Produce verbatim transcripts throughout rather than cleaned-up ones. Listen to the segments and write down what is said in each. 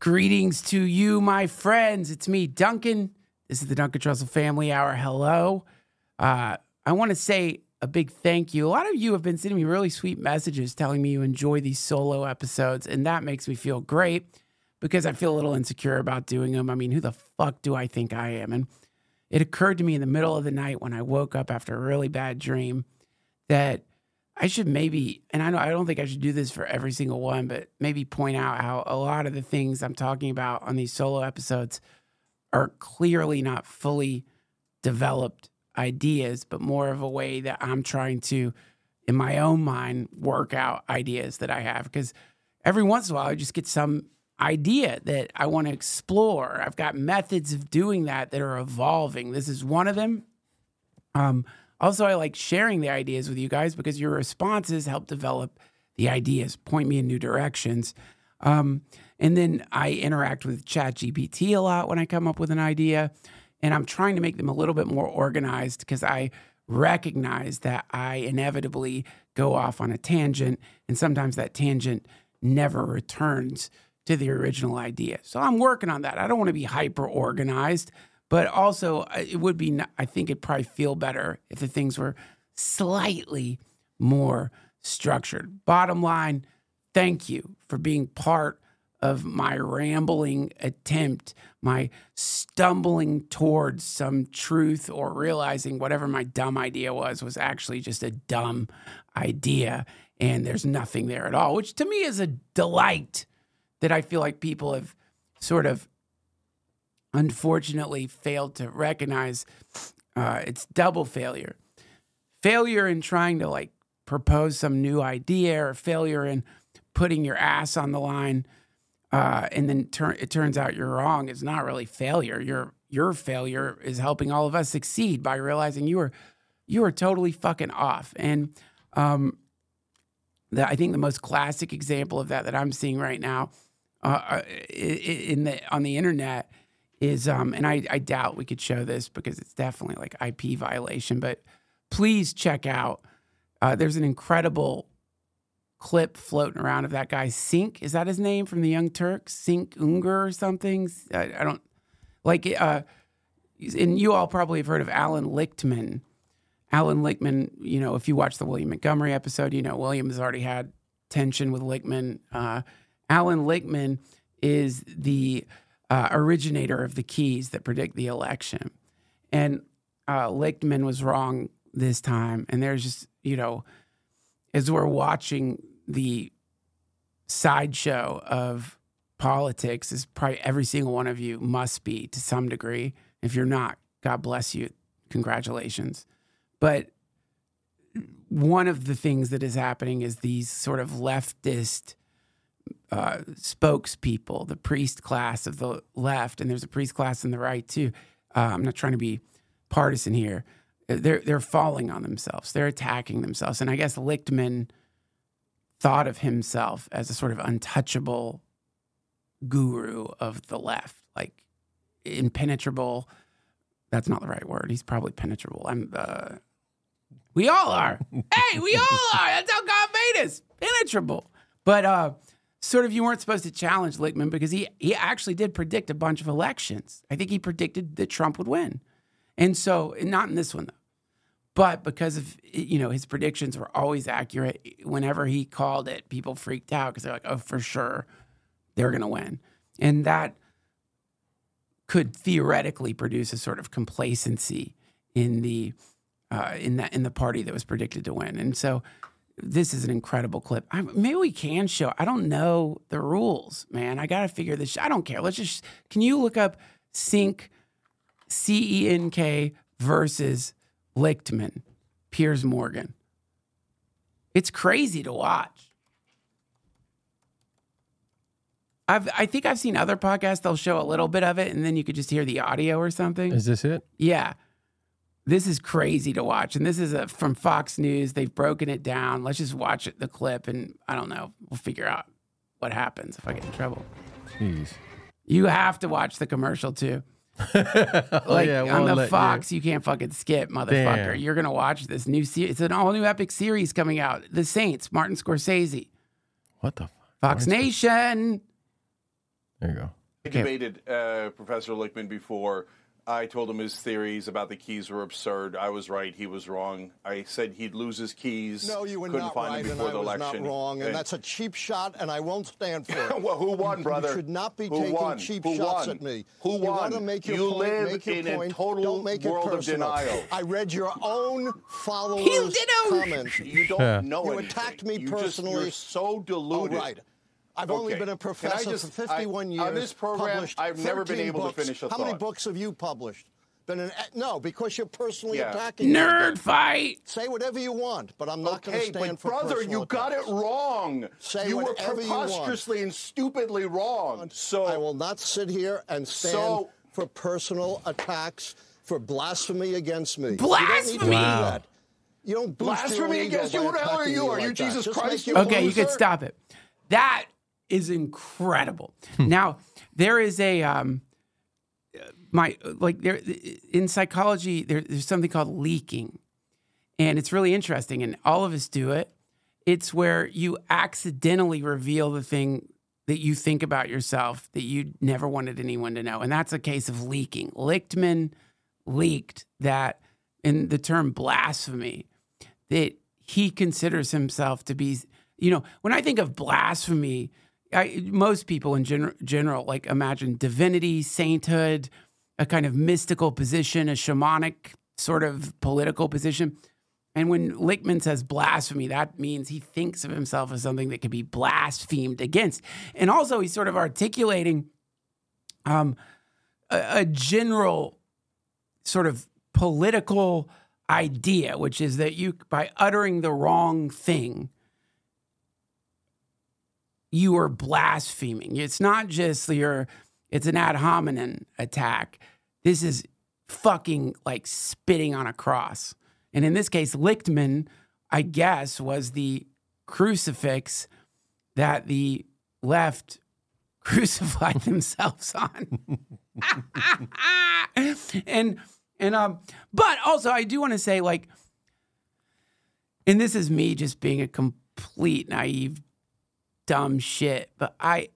Greetings to you, my friends. It's me, Duncan. This is the Duncan Trussell Family Hour. Hello. Uh, I want to say a big thank you. A lot of you have been sending me really sweet messages telling me you enjoy these solo episodes, and that makes me feel great because I feel a little insecure about doing them. I mean, who the fuck do I think I am? And it occurred to me in the middle of the night when I woke up after a really bad dream that I should maybe, and I know I don't think I should do this for every single one, but maybe point out how a lot of the things I'm talking about on these solo episodes are clearly not fully developed ideas, but more of a way that I'm trying to, in my own mind, work out ideas that I have. Because every once in a while, I just get some idea that I want to explore. I've got methods of doing that that are evolving. This is one of them. Um, Also, I like sharing the ideas with you guys because your responses help develop the ideas, point me in new directions. Um, and then I interact with ChatGPT a lot when I come up with an idea. And I'm trying to make them a little bit more organized because I recognize that I inevitably go off on a tangent. And sometimes that tangent never returns to the original idea. So I'm working on that. I don't want to be hyper organized. But also, it would be, I think it'd probably feel better if the things were slightly more structured. Bottom line, thank you for being part of my rambling attempt, my stumbling towards some truth or realizing whatever my dumb idea was, was actually just a dumb idea. And there's nothing there at all, which to me is a delight that I feel like people have sort of unfortunately failed to recognize. Uh, it's double failure. Failure in trying to like propose some new idea, or failure in putting your ass on the line, uh, and then tur- it turns out you're wrong. It's not really failure. Your your failure is helping all of us succeed by realizing you were you were totally fucking off. And um, the, I think the most classic example of that that I'm seeing right now uh, in the on the internet is, um, and I, I doubt we could show this because it's definitely like I P violation, but please check out, uh, there's an incredible clip floating around of that guy, Cenk, is that his name, from the Young Turks? Cenk Uygur or something? I, I don't, like, uh, and you all probably have heard of Alan Lichtman. Alan Lichtman, you know, if you watch the William Montgomery episode, you know, William has already had tension with Lichtman. Uh, Alan Lichtman is the Uh, originator of the keys that predict the election. And uh, Lichtman was wrong this time. And there's just, you know, as we're watching the sideshow of politics, as probably every single one of you must be to some degree. If you're not, God bless you. Congratulations. But one of the things that is happening is these sort of leftist Uh, spokespeople, the priest class of the left, and there's a priest class on the right too. Uh, I'm not trying to be partisan here. They're they're falling on themselves. They're attacking themselves. And I guess Lichtman thought of himself as a sort of untouchable guru of the left, like impenetrable. That's not the right word. He's probably penetrable. I'm. Uh, we all are. Hey, we all are. That's how God made us. Penetrable. But uh, sort of, you weren't supposed to challenge Lichtman because he he actually did predict a bunch of elections. I think he predicted that Trump would win. And so, not in this one, though. But because of, you know, his predictions were always accurate. Whenever he called it, people freaked out because they're like, oh, for sure, they're going to win. And that could theoretically produce a sort of complacency in the uh, in that in the party that was predicted to win. And so this is an incredible clip. I, maybe we can show. I don't know the rules, man. I got to figure this. I don't care. Let's just. Can you look up Cenk, C E N K versus Lichtman, Piers Morgan? It's crazy to watch. I've I think I've seen other podcasts. They'll show a little bit of it, and then you could just hear the audio or something. Is this it? Yeah. This is crazy to watch. And this is a, from Fox News. They've broken it down. Let's just watch it, the clip, and I don't know. We'll figure out what happens if I get in trouble. Jeez. You have to watch the commercial, too. oh, like, yeah, on the let, Fox, yeah. you can't fucking skip, motherfucker. Damn. You're going to watch this new series. It's an all-new epic series coming out. The Saints, Martin Scorsese. What the fuck? Fox Nation. There you go. I debated uh, Professor Lichtman before. I told him his theories about the keys were absurd. I was right. He was wrong. I said he'd lose his keys. No, you were Couldn't not find right, them and before I the was election. not wrong, and, And- that's a cheap shot, and I won't stand for it. Well, who won, brother? You should not be Who taking won? cheap Who shots won? at me. Who You won? want to make your You point, live make your in a point. total Don't make it world of personal. denial. I read your own followers' You did own- comments. You don't Yeah. know You anything. attacked me You just- personally. you're so Oh, deluded. right. I've only Okay. been a Can I professor just- for fifty-one I- years. on this program, published I've never been thirteen able to books. finish a How many thought. books have you published? Been an, no, because you're personally Yeah. attacking me. Nerd fight. Say whatever you want, but I'm not going to Okay, stand but for brother, personal you got it attacks. wrong. Say you were whatever you want. preposterously and stupidly wrong. So I will not sit here and stand So- for personal attacks, for blasphemy against me. Blasphemy! You don't need to do Wow. that. You don't boost your Blasphemy ego against you? by Who the hell are attacking you? me Are you like that. Jesus Just Christ, make you your Okay, you loser? could stop it. That is incredible. Now, there is a um my like there in psychology there, there's something called leaking. And it's really interesting and all of us do it. It's where you accidentally reveal the thing that you think about yourself that you never wanted anyone to know. And that's a case of leaking. Lichtman leaked that in the term blasphemy, that he considers himself to be, you know, when I think of blasphemy, I, most people in gen- general, like imagine divinity, sainthood, a kind of mystical position, a shamanic sort of political position. And when Lichtman says blasphemy, that means he thinks of himself as something that can be blasphemed against. And also he's sort of articulating um, a, a general sort of political idea, which is that you, by uttering the wrong thing, you are blaspheming. It's not just your, it's an ad hominem attack. This is fucking like spitting on a cross. And in this case, Lichtman, I guess, was the crucifix that the left crucified themselves on. and and um, but also I do want to say, like, and this is me just being a complete naive, dumb shit, but I,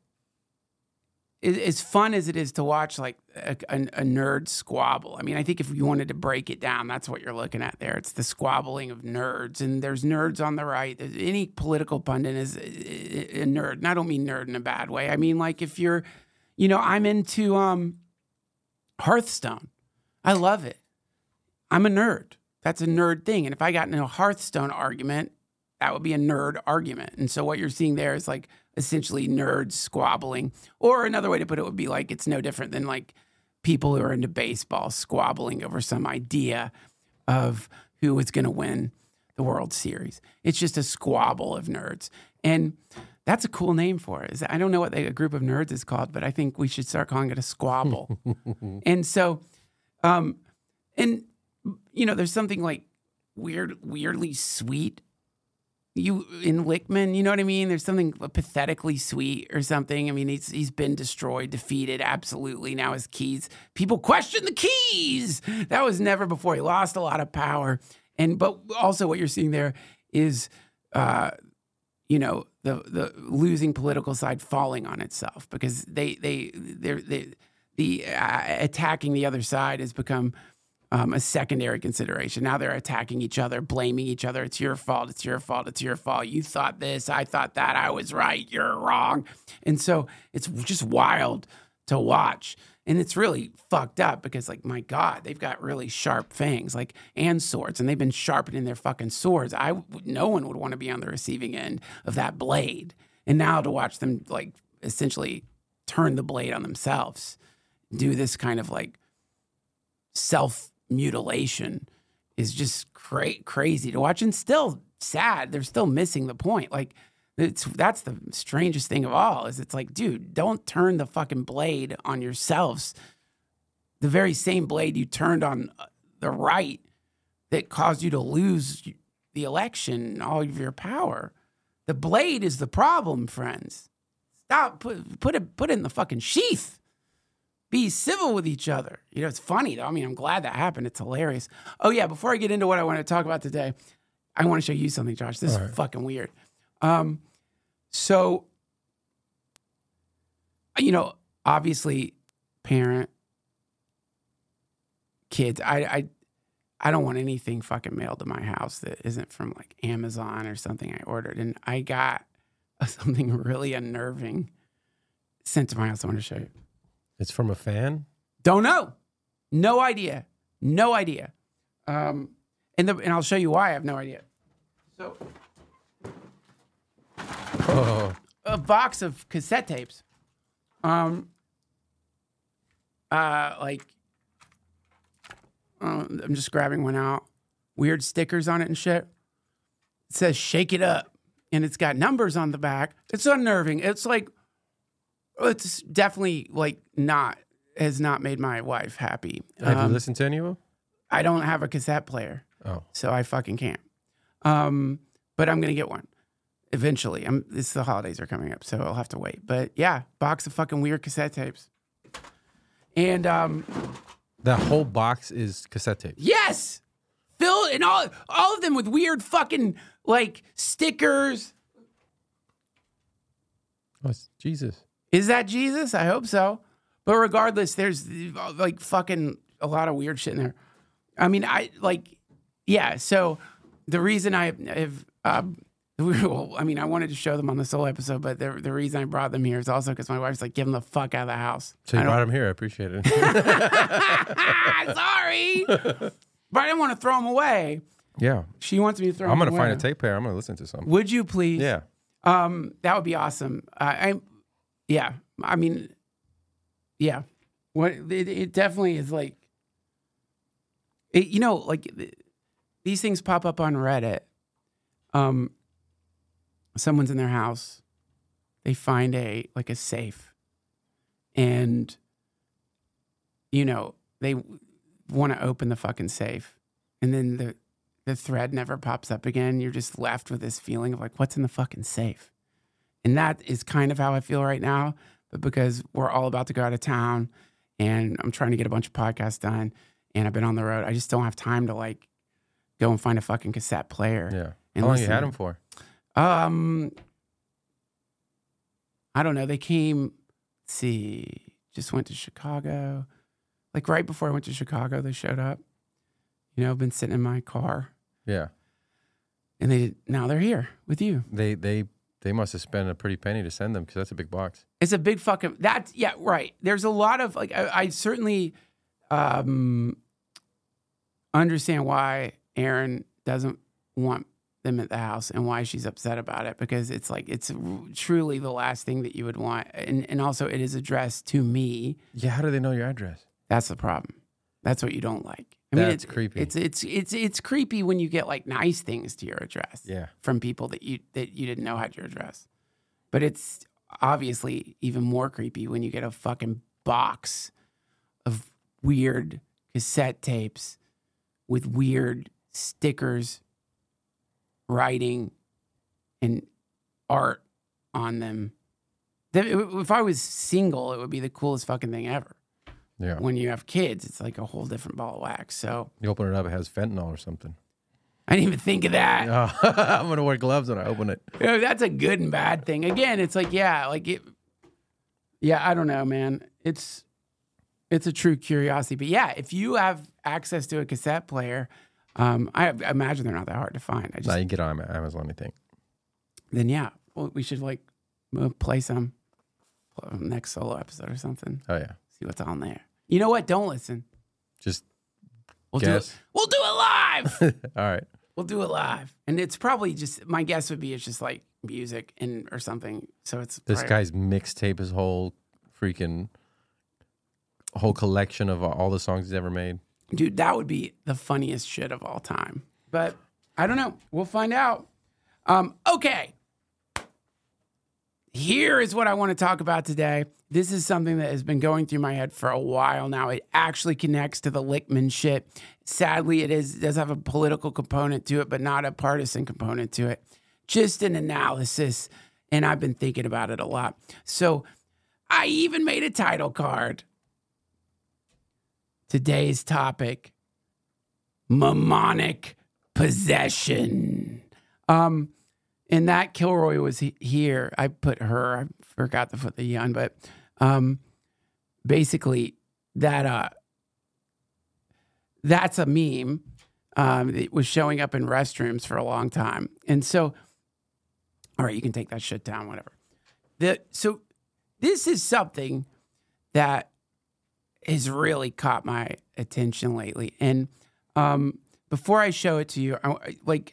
it, as fun as it is to watch like a, a, a nerd squabble. I mean, I think if you wanted to break it down, that's what you're looking at there. It's the squabbling of nerds, and there's nerds on the right. There's, any political pundit is a, a, a nerd, and I don't mean nerd in a bad way. I mean, like, if you're, you know, I'm into um, Hearthstone. I love it. I'm a nerd. That's a nerd thing. And if I got in a Hearthstone argument, that would be a nerd argument. And so what you're seeing there is like essentially nerds squabbling. Or another way to put it would be like it's no different than like people who are into baseball squabbling over some idea of who is going to win the World Series. It's just a squabble of nerds. And that's a cool name for it. I don't know what a group of nerds is called, but I think we should start calling it a squabble. And so, um, and, you know, there's something like weird, weirdly sweet you in Lichtman, you know what I mean? There's something pathetically sweet or something. I mean, he's he's been destroyed, defeated, absolutely. Now his keys, people question the keys. That was never before. He lost a lot of power. And but also what you're seeing there is, uh, you know, the the losing political side falling on itself because they they they're they the uh, attacking the other side has become Um, a secondary consideration. Now they're attacking each other, blaming each other. It's your fault. It's your fault. It's your fault. You thought this. I thought that. I was right. You're wrong. And so it's just wild to watch. And it's really fucked up because, like, my God, they've got really sharp fangs, like, and swords, and they've been sharpening their fucking swords. I, no one would want to be on the receiving end of that blade. And now to watch them, like, essentially turn the blade on themselves, do this kind of, like, self mutilation is just cra- crazy to watch and still sad. They're still missing the point. Like it's, that's the strangest thing of all is it's like, dude, don't turn the fucking blade on yourselves. The very same blade you turned on the right that caused you to lose the election, all of your power. The blade is the problem, friends. Stop, put, put it, put it in the fucking sheath. Be civil with each other. You know, it's funny, though. I mean, I'm glad that happened. It's hilarious. Oh, yeah, before I get into what I want to talk about today, I want to show you something, Josh. This All is right. fucking weird. Um, so, you know, obviously, parent, kids. I, I, I don't want anything fucking mailed to my house that isn't from like Amazon or something I ordered. And I got something really unnerving sent to my house. I want to show you. It's from a fan? Don't know. No idea. No idea. Um, and, the, and I'll show you why I have no idea. So, Oh. a box of cassette tapes. Um, uh, like, uh, I'm just grabbing one out. Weird stickers on it and shit. It says "Shake It Up," and it's got numbers on the back. It's unnerving. It's like, it's definitely like not has not made my wife happy. Have Um, you listened to any of them? I don't have a cassette player, Oh. so I fucking can't. Um, but I'm gonna get one eventually. I'm. It's the holidays are coming up, so I'll have to wait. But yeah, box of fucking weird cassette tapes. And um, That whole box is cassette tape. yes, filled and all all of them with weird fucking like stickers. Oh, it's Jesus. Is that Jesus? I hope so. But regardless, there's like fucking a lot of weird shit in there. I mean, I like, yeah. So the reason I have, um, well, I mean, I wanted to show them on the solo episode, but the the reason I brought them here is also because my wife's like, get them the fuck out of the house. So you I brought him here. I appreciate it. Sorry, but I didn't want to throw them away. Yeah. She wants me to throw I'm them going to away. find a tape player. I'm going to listen to something. Would you please? Yeah. Um, that would be awesome. I, I yeah. I mean, yeah. What it, it definitely is like. It, you know, like these things pop up on Reddit. Um, someone's in their house, they find a like a safe, and you know they want to open the fucking safe, and then the the thread never pops up again. You're just left with this feeling of like, what's in the fucking safe? And that is kind of how I feel right now. But because we're all about to go out of town, and I'm trying to get a bunch of podcasts done, and I've been on the road, I just don't have time to like go and find a fucking cassette player. Yeah. And How long you listen. had him for? Um, I don't know. They came, let's see, just went to Chicago. Like right before I went to Chicago, they showed up. You know, I've been sitting in my car, Yeah. and they now they're here with you. They they they must have spent a pretty penny to send them because that's a big box. It's a big fucking that. Yeah, right. There's a lot of like I, I certainly um understand why Erin doesn't want them at the house and why she's upset about it, because it's like it's truly the last thing that you would want, and and also it is addressed to me. Yeah. How do they know your address? That's the problem. That's what you don't like. I mean, That's it's creepy. It's it's it's it's creepy when you get like nice things to your address. Yeah. From people that you that you didn't know had your address. But it's obviously even more creepy when you get a fucking box of weird cassette tapes with weird stickers, writing, and art on them. That- If I was single, it would be the coolest fucking thing ever. Yeah. When you have kids, it's like a whole different ball of wax. So You open it up, it has fentanyl or something. I didn't even think of that. Oh, I'm going to wear gloves when I open it. You know, that's a good and bad thing. Again, it's like, yeah, like it. Yeah, I don't know, man. It's it's a true curiosity. But yeah, if you have access to a cassette player, um, I, I imagine they're not that hard to find. I just Now you can get on Amazon, I think. then yeah, well, we should like uh, play some uh, next solo episode or something. Oh, yeah. See what's on there. You know what? Don't listen. Just We'll guess. do it. We'll do it live. All right. We'll do it live, and it's probably just my guess would be it's just like music and or something. So it's This probably- guy's mixtape, his whole freaking whole collection of all the songs he's ever made. dude, that would be the funniest shit of all time. But I don't know. We'll find out. Um, okay. Here is what I want to talk about today. This is something that has been going through my head for a while now. It actually connects to the Lichtman shit. Sadly, it is it does have a political component to it, but not a partisan component to it. Just an analysis, and I've been thinking about it a lot. So I even made a title card. Today's topic, Mammonic Possession. Um, and that Kilroy was he- here. I put her, I forgot to put the young, but um, basically that uh, that's a meme. Um, it was showing up in restrooms for a long time. And so, all right, you can take that shit down, whatever. The, so this is something that has really caught my attention lately. And um, before I show it to you, I, like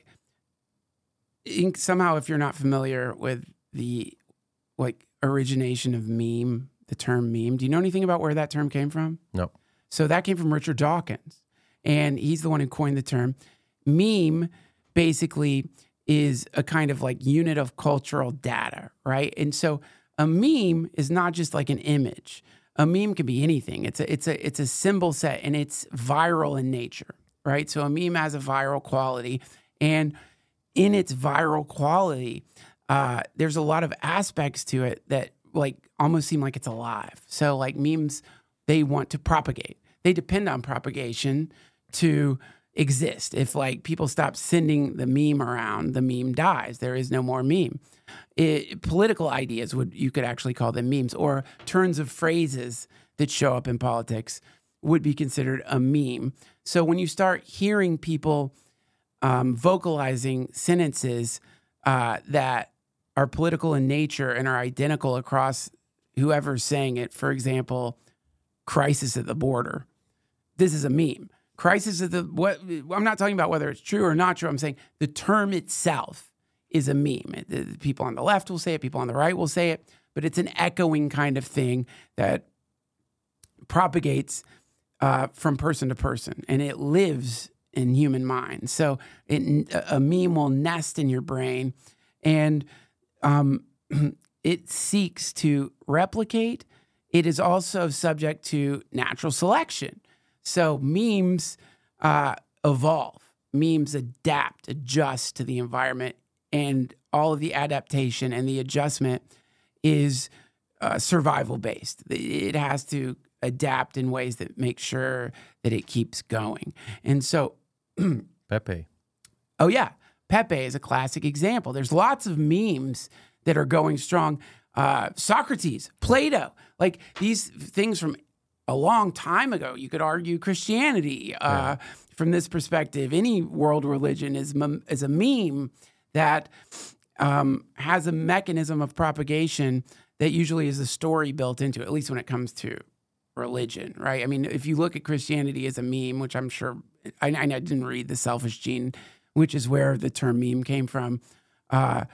in, somehow if you're not familiar with the like origination of meme, the term meme, do you know anything about where that term came from? No. So that came from Richard Dawkins. And he's the one who coined the term. Meme basically is a kind of like unit of cultural data, right? And so a meme is not just like an image. A meme can be anything. It's a it's a it's a symbol set, and it's viral in nature, right? So a meme has a viral quality, and in its viral quality, uh, there's a lot of aspects to it that like almost seem like it's alive. So like memes, they want to propagate. They depend on propagation to exist. If like people stop sending the meme around, the meme dies. There is no more meme. It, political ideas would you could actually call them memes, or turns of phrases that show up in politics would be considered a meme. So when you start hearing people um, vocalizing sentences uh, that are political in nature and are identical across whoever's saying it, for example, crisis at the border. This is a meme. Crisis at the, what, I'm not talking about whether it's true or not true. I'm saying the term itself is a meme. It, people on the left will say it, people on the right will say it, but it's an echoing kind of thing that propagates uh, from person to person, and it lives in human minds. So it, a meme will nest in your brain, and um, it seeks to replicate. It is also subject to natural selection. So memes uh, evolve. Memes adapt, adjust to the environment, and all of the adaptation and the adjustment is uh, survival-based. It has to adapt in ways that make sure that it keeps going. And so... Pepe. Oh, yeah. Pepe is a classic example. There's lots of memes that are going strong. Uh, Socrates, Plato, like these things from a long time ago. You could argue Christianity uh, yeah. from this perspective. Any world religion is, is a meme that um, has a mechanism of propagation that usually is a story built into it, at least when it comes to religion, right? I mean, if you look at Christianity as a meme, which I'm sure, I, I didn't read The Selfish Gene, which is where the term meme came from. Uh,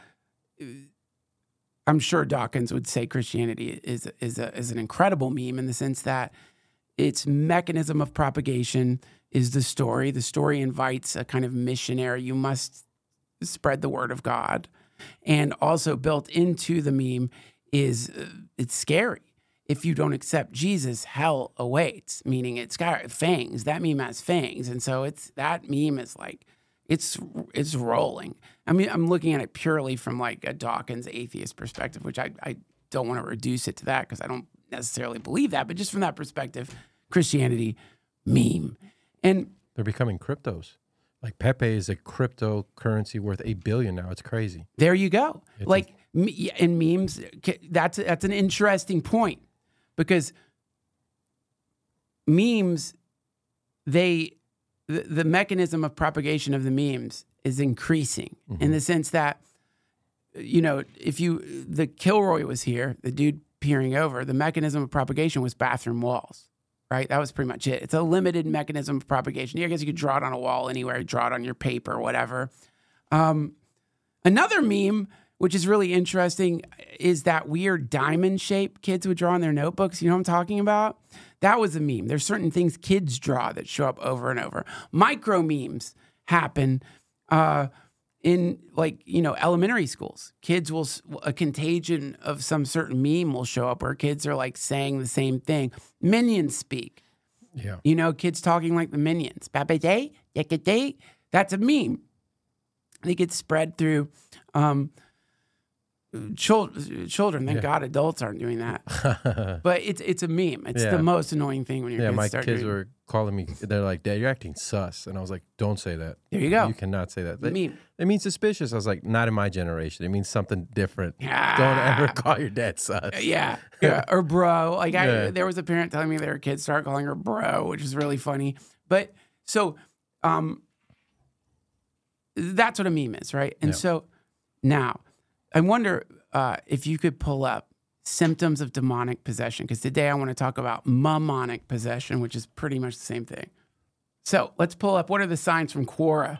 I'm sure Dawkins would say Christianity is is a, is an incredible meme in the sense that its mechanism of propagation is the story. The story invites a kind of missionary. You must spread the word of God. And also built into the meme is uh, it's scary. If you don't accept Jesus, hell awaits, meaning it's got fangs. That meme has fangs. And so it's that meme is like, It's it's rolling. I mean, I'm looking at it purely from like a Dawkins atheist perspective, which I, I don't want to reduce it to that because I don't necessarily believe that. But just from that perspective, Christianity, meme. And they're becoming cryptos. Like Pepe is a cryptocurrency worth eight billion now. It's crazy. There you go. It's like a- in memes, that's that's an interesting point because memes, they. The, the mechanism of propagation of the memes is increasing mm-hmm. in the sense that, you know, if you, the Kilroy was here, the dude peering over, the mechanism of propagation was bathroom walls, right? That was pretty much it. It's a limited mechanism of propagation. Yeah, I guess you could draw it on a wall anywhere, draw it on your paper, whatever. Um, another meme, which is really interesting, is that weird diamond shape kids would draw in their notebooks. You know what I'm talking about? That was a meme. There's certain things kids draw that show up over and over. Micro memes happen uh, in like, you know, elementary schools. Kids will, a contagion of some certain meme will show up where kids are like saying the same thing. Minions speak. Yeah. You know, kids talking like the Minions. That's a meme. They get spread through um, Children, children. Thank Yeah. God adults aren't doing that. But it's it's a meme. It's Yeah. the most annoying thing when your Yeah, kids my start kids doing were calling me. They're like, "Dad, you're acting sus," and I was like, "Don't say that. There you go. You cannot say that. The They- meme. It means suspicious." I was like, "Not in my generation. It means something different. Yeah. Don't ever call your dad sus." Yeah, yeah, or bro. Like I, Yeah. there was a parent telling me their kids started calling her bro, which is really funny. But so, um, that's what a meme is, right? And Yeah. so now, I wonder uh, if you could pull up symptoms of demonic possession, because today I want to talk about mammonic possession, which is pretty much the same thing. So let's pull up. What are the signs from Quora?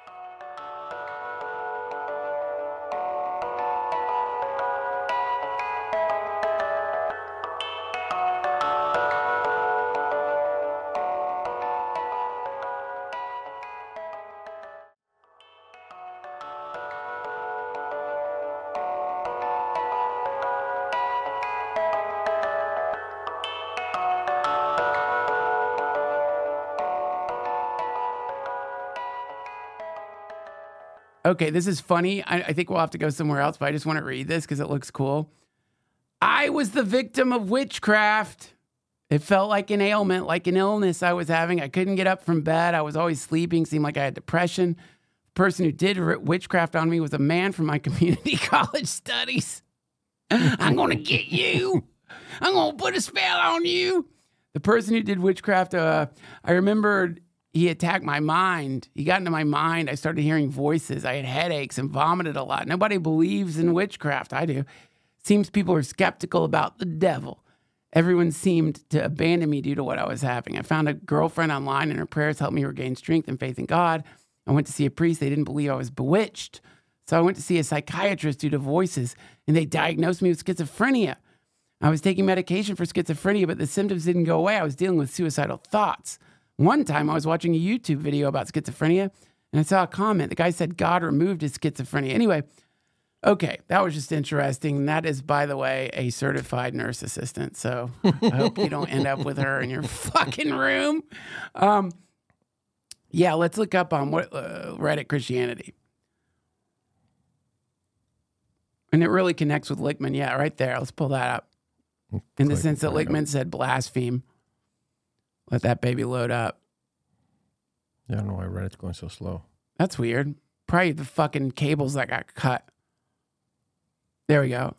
Okay, this is funny. I, I think we'll have to go somewhere else, but I just want to read this because it looks cool. I was the victim of witchcraft. It felt like an ailment, like an illness I was having. I couldn't get up from bed. I was always sleeping, seemed like I had depression. The person who did r- witchcraft on me was a man from my community college studies. I'm going to get you. I'm going to put a spell on you. The person who did witchcraft, uh, I remembered he attacked my mind. He got into my mind. I started hearing voices. I had headaches and vomited a lot. Nobody believes in witchcraft. I do. Seems people are skeptical about the devil. Everyone seemed to abandon me due to what I was having. I found a girlfriend online, and her prayers helped me regain strength and faith in God. I went to see a priest. They didn't believe I was bewitched. So I went to see a psychiatrist due to voices, and they diagnosed me with schizophrenia. I was taking medication for schizophrenia, but the symptoms didn't go away. I was dealing with suicidal thoughts. One time I was watching a YouTube video about schizophrenia, and I saw a comment. The guy said God removed his schizophrenia. Anyway, okay, that was just interesting. That is, by the way, a certified nurse assistant. So I hope you don't end up with her in your fucking room. Um, yeah, let's look up on what uh, Reddit Christianity. And it really connects with Lichtman. Yeah, right there. Let's pull that up. In the Click sense that right Lichtman up. said blaspheme. Let that baby load up. Yeah, I don't know why Reddit's going so slow. That's weird. Probably the fucking cables that got cut. There we go.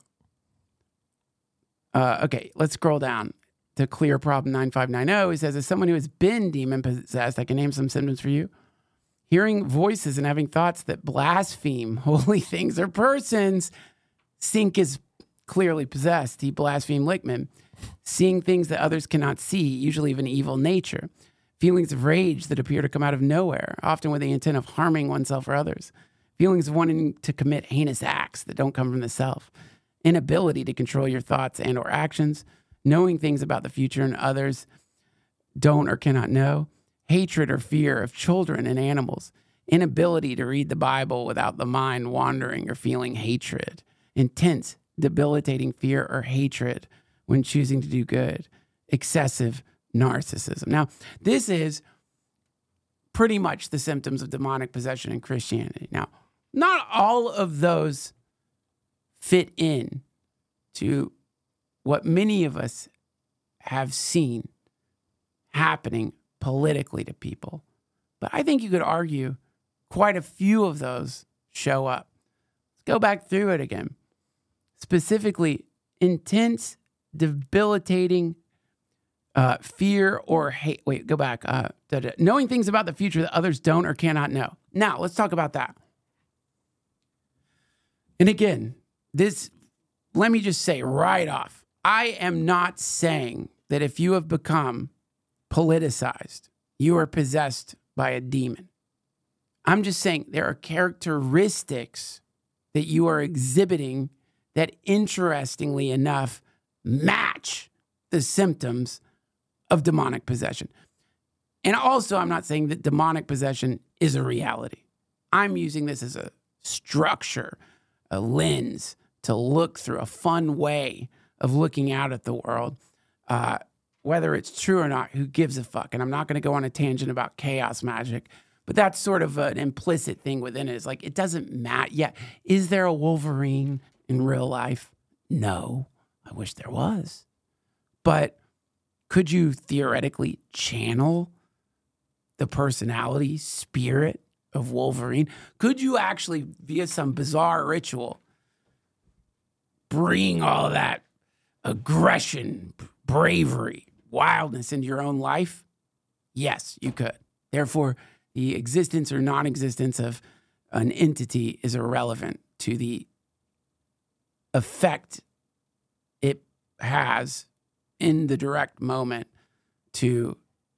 Uh, okay, let's scroll down to Clear Problem nine five nine zero. He says, as someone who has been demon possessed, I can name some symptoms for you. Hearing voices and having thoughts that blaspheme holy things or persons. Sink is clearly possessed. He blasphemed Lichtman. Seeing things that others cannot see, usually of an evil nature. Feelings of rage that appear to come out of nowhere, often with the intent of harming oneself or others. Feelings of wanting to commit heinous acts that don't come from the self. Inability to control your thoughts and or actions. Knowing things about the future and others don't or cannot know. Hatred or fear of children and animals. Inability to read the Bible without the mind wandering or feeling hatred. Intense, debilitating fear or hatred when choosing to do good. Excessive narcissism. Now, this is pretty much the symptoms of demonic possession in Christianity. Now, not all of those fit in to what many of us have seen happening politically to people. But I think you could argue quite a few of those show up. Let's go back through it again. Specifically, intense, debilitating uh, fear or hate. Wait, go back. Uh, da, da. Knowing things about the future that others don't or cannot know. Now, let's talk about that. And again, this, let me just say right off, I am not saying that if you have become politicized, you are possessed by a demon. I'm just saying there are characteristics that you are exhibiting that, interestingly enough, match the symptoms of demonic possession. And also, I'm not saying that demonic possession is a reality. I'm using this as a structure, a lens to look through, a fun way of looking out at the world. Uh, whether it's true or not, who gives a fuck? And I'm not going to go on a tangent about chaos magic, but that's sort of an implicit thing within it. It's like, it doesn't matter. Yeah, is there a Wolverine? in real life? No, I wish there was. But could you theoretically channel the personality, spirit of Wolverine? Could you actually, via some bizarre ritual, bring all of that aggression, bravery, wildness into your own life? Yes, you could. Therefore, the existence or non-existence of an entity is irrelevant to the effect it has in the direct moment to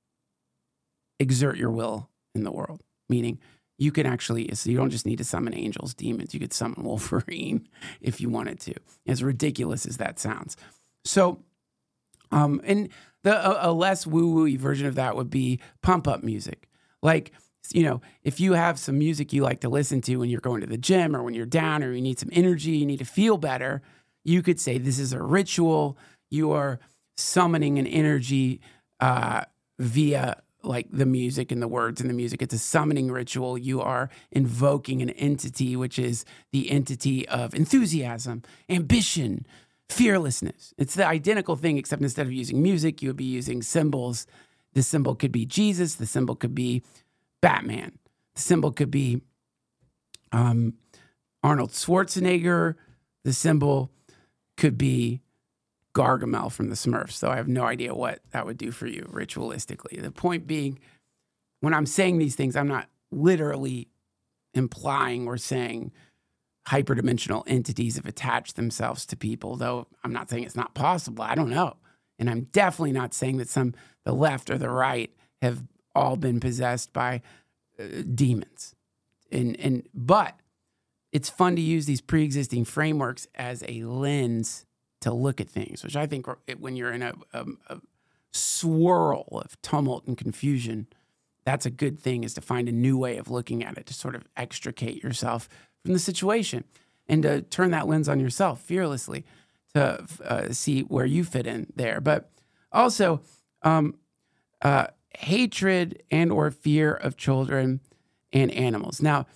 exert your will in the world. Meaning, you can actually, so you don't just need to summon angels, demons. You could summon Wolverine if you wanted to, as ridiculous as that sounds. So, um, and the a, a less woo-woo version of that would be pump-up music. Like, you know, if you have some music you like to listen to when you're going to the gym or when you're down or you need some energy, you need to feel better, you could say this is a ritual. You are summoning an energy uh, via like the music and the words and the music. It's a summoning ritual. You are invoking an entity, which is the entity of enthusiasm, ambition, fearlessness. It's the identical thing, except instead of using music, you would be using symbols. The symbol could be Jesus. The symbol could be Batman. The symbol could be um, Arnold Schwarzenegger. The symbol could be Gargamel from the Smurfs, so I have no idea what that would do for you ritualistically. The point being, when I'm saying these things, I'm not literally implying or saying hyperdimensional entities have attached themselves to people, though I'm not saying it's not possible. I don't know. And I'm definitely not saying that some, the left or the right, have all been possessed by uh, demons. And, and, but it's fun to use these pre-existing frameworks as a lens to look at things, which I think when you're in a, a, a swirl of tumult and confusion, that's a good thing, is to find a new way of looking at it, to sort of extricate yourself from the situation and to turn that lens on yourself fearlessly to uh, see where you fit in there. But also um, uh, hatred and or fear of children and animals. Now,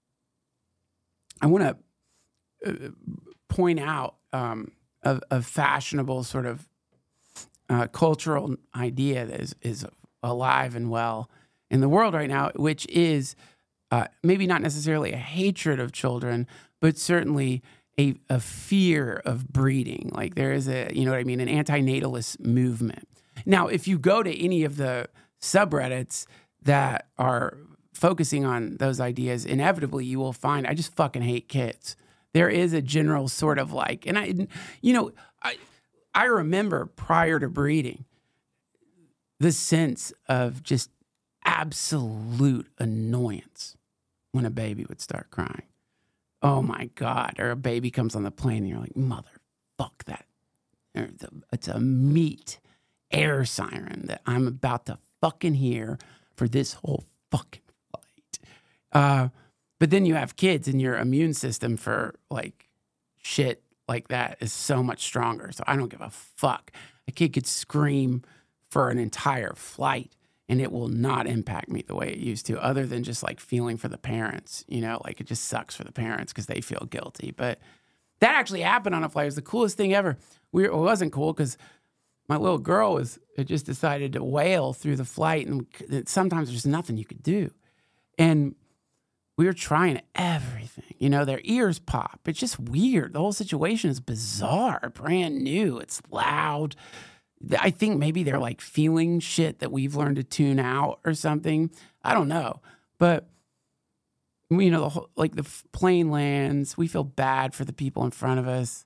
I want to uh, point out um, a, a fashionable sort of uh, cultural idea that is, is alive and well in the world right now, which is uh, maybe not necessarily a hatred of children, but certainly a, a fear of breeding. Like there is a, you know what I mean, an antinatalist movement. Now, if you go to any of the subreddits that are focusing on those ideas, inevitably you will find, I just fucking hate kids. There is a general sort of like, and I, you know, I, I remember prior to breeding, the sense of just absolute annoyance when a baby would start crying. Oh my God. Or a baby comes on the plane and you're like, motherfuck that. It's a meat air siren that I'm about to fucking hear for this whole fucking flight. Uh, but then you have kids and your immune system for like shit like that is so much stronger. So I don't give a fuck. A kid could scream for an entire flight and it will not impact me the way it used to, other than just like feeling for the parents, you know, like it just sucks for the parents because they feel guilty. But that actually happened on a flight. It was the coolest thing ever. We, it wasn't cool because my little girl was it just decided to wail through the flight, and sometimes there's nothing you could do. And we were trying everything. You know, their ears pop. It's just weird. The whole situation is bizarre, brand new. It's loud. I think maybe they're like feeling shit that we've learned to tune out or something. I don't know. But, you know, the whole, like the plane lands. We feel bad for the people in front of us.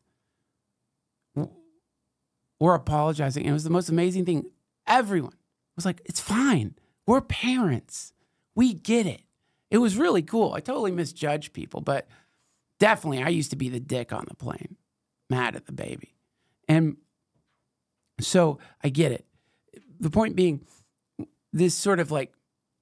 We're apologizing. And it was the most amazing thing. Everyone was like, it's fine. We're parents. We get it. It was really cool. I totally misjudged people, but definitely I used to be the dick on the plane, mad at the baby. And so I get it. The point being, this sort of like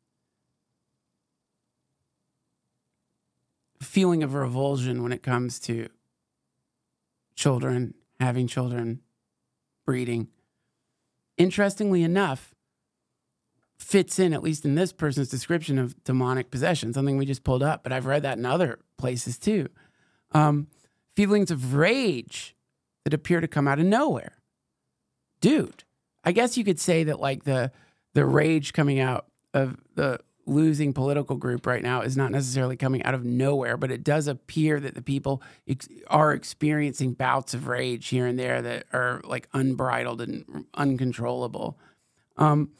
feeling of revulsion when it comes to children, having children, breeding, interestingly enough, fits in, at least in this person's description of demonic possession, something we just pulled up, but I've read that in other places too. Um, feelings of rage that appear to come out of nowhere. Dude, I guess you could say that like the the rage coming out of the losing political group right now is not necessarily coming out of nowhere, but it does appear that the people ex- are experiencing bouts of rage here and there that are like unbridled and uncontrollable. Um,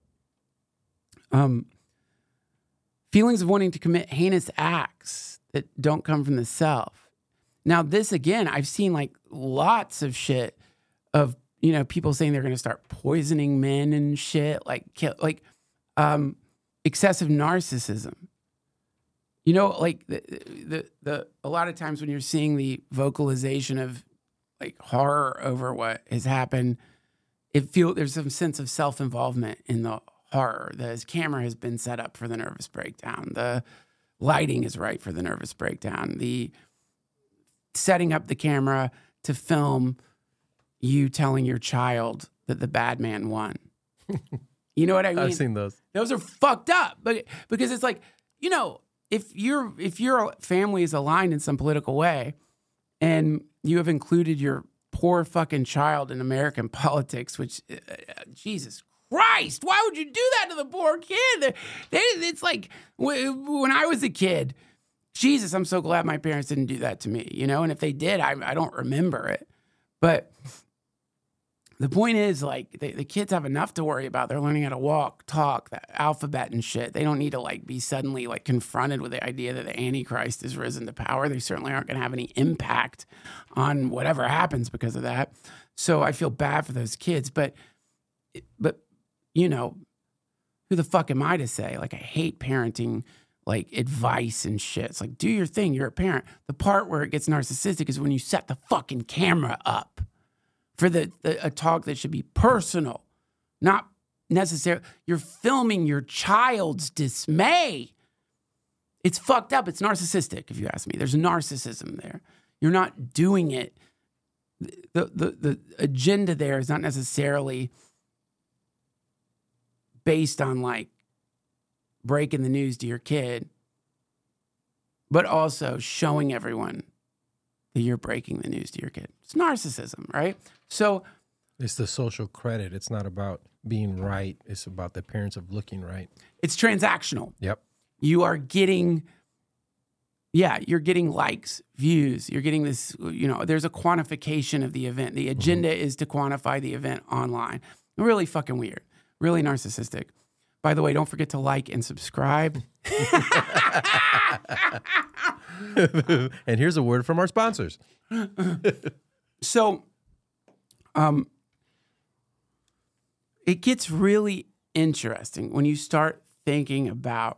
um, feelings of wanting to commit heinous acts that don't come from the self. Now, this again, I've seen like lots of shit of, you know, people saying they're going to start poisoning men and shit, like, kill, like, um, excessive narcissism. You know, like the, the the a lot of times when you're seeing the vocalization of like horror over what has happened, it feel there's some sense of self-involvement in the horror. The camera has been set up for the nervous breakdown. The lighting is right for the nervous breakdown. The setting up the camera to film you telling your child that the bad man won. You know what I mean? I've seen those. Those are fucked up, but because it's like, you know, if your if your family is aligned in some political way, and you have included your poor fucking child in American politics, which uh, Jesus Christ, why would you do that to the poor kid? They, they, it's like when I was a kid. Jesus, I'm so glad my parents didn't do that to me, you know. And if they did, I I don't remember it, but. The point is, like, they, the kids have enough to worry about. They're learning how to walk, talk, the alphabet and shit. They don't need to, like, be suddenly, like, confronted with the idea that the Antichrist has risen to power. They certainly aren't going to have any impact on whatever happens because of that. So I feel bad for those kids. But, but you know, who the fuck am I to say? Like, I hate parenting, like, advice and shit. It's like, do your thing. You're a parent. The part where it gets narcissistic is when you set the fucking camera up. For the, the a talk that should be personal, not necessarily. You're filming your child's dismay. It's fucked up. It's narcissistic, if you ask me. There's narcissism there. You're not doing it. The, the, the agenda there is not necessarily based on like breaking the news to your kid, but also showing everyone that you're breaking the news to your kid. It's narcissism, right? So it's the social credit. It's not about being right. It's about the appearance of looking right. It's transactional. Yep. You are getting, yeah, you're getting likes, views. You're getting this, you know, there's a quantification of the event. The agenda mm-hmm. is to quantify the event online. Really fucking weird. Really narcissistic. By the way, don't forget to like and subscribe. And here's a word from our sponsors. So, um, it gets really interesting when you start thinking about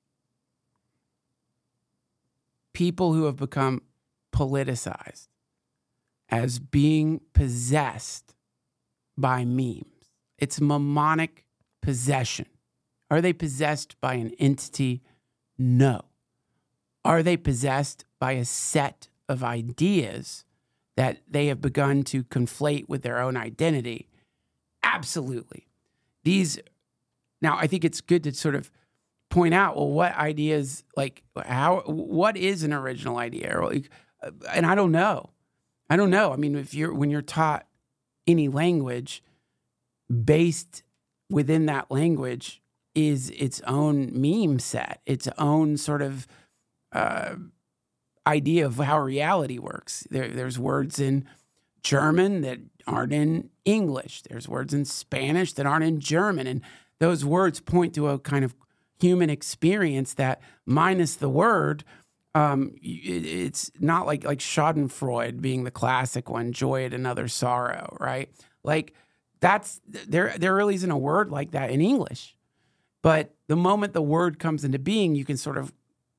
people who have become politicized as being possessed by memes. It's mnemonic possession. Are they possessed by an entity? No. Are they possessed by a set of ideas that they have begun to conflate with their own identity? Absolutely. These, now I think it's good to sort of point out, well, what ideas, like how, what is an original idea? Or like, and I don't know. I don't know. I mean, if you're, when you're taught any language, based within that language is its own meme set, its own sort of uh, idea of how reality works. There, there's words in German that aren't in English. There's words in Spanish that aren't in German. And those words point to a kind of human experience that, minus the word, um, it, it's not like, like Schadenfreude being the classic one, joy at another sorrow, right? Like, that's, there, there really isn't a word like that in English. But the moment the word comes into being, you can sort of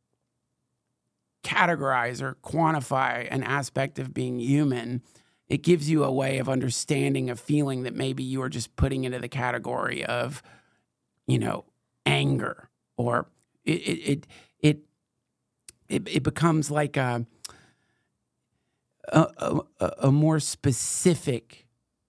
categorize or quantify an aspect of being human. It gives you a way of understanding a feeling that maybe you are just putting into the category of, you know, anger, or it it it it, it becomes like a a, a a more specific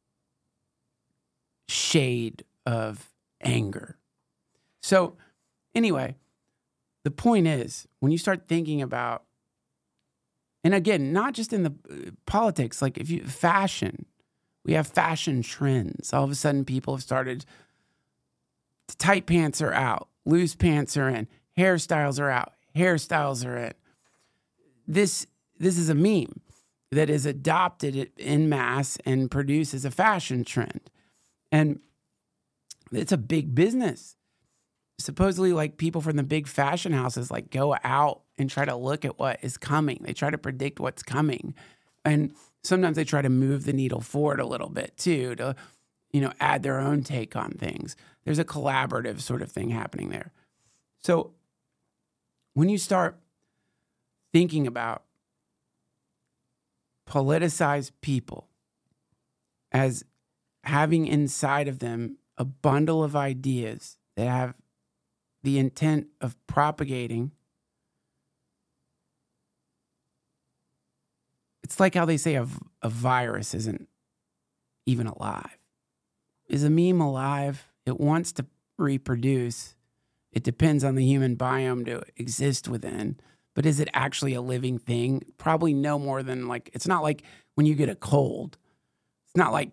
shade of anger. So anyway, the point is, when you start thinking about And again, not just in the uh, politics, like if you fashion, we have fashion trends. All of a sudden, people have started, tight pants are out, loose pants are in, hairstyles are out, hairstyles are in. This, this is a meme that is adopted in mass and produces a fashion trend. And it's a big business. Supposedly, like people from the big fashion houses, like go out and try to look at what is coming. They try to predict what's coming. And sometimes they try to move the needle forward a little bit too, to, you know, add their own take on things. There's a collaborative sort of thing happening there. So when you start thinking about politicized people as having inside of them a bundle of ideas that have the intent of propagating, it's like how they say a, a virus isn't even alive. Is a meme alive? It wants to reproduce. It depends on the human biome to exist within. But is it actually a living thing? Probably no more than like, it's not like when you get a cold. It's not like,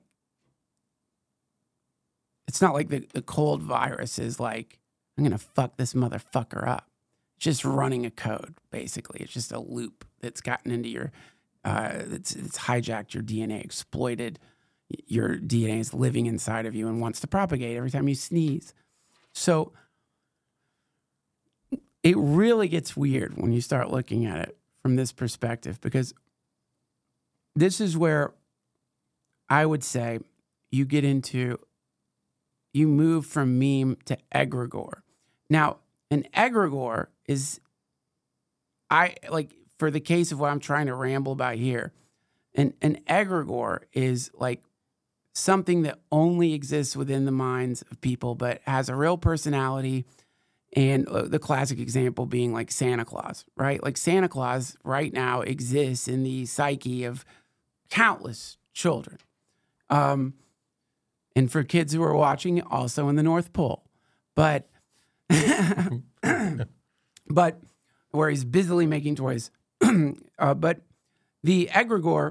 it's not like the, the cold virus is like, I'm going to fuck this motherfucker up. It's just running a code, basically. It's just a loop that's gotten into your, uh, it's, it's hijacked your D N A, exploited your D N A is living inside of you and wants to propagate every time you sneeze. So it really gets weird when you start looking at it from this perspective, because this is where I would say you get into, you move from meme to egregore. Now, an egregore is, I like, for the case of what I'm trying to ramble about here, an, an egregore is like something that only exists within the minds of people, but has a real personality. And uh, the classic example being like Santa Claus, right? Like Santa Claus right now exists in the psyche of countless children. Um, and for kids who are watching, also in the North Pole. But but where he's busily making toys. uh, but the egregore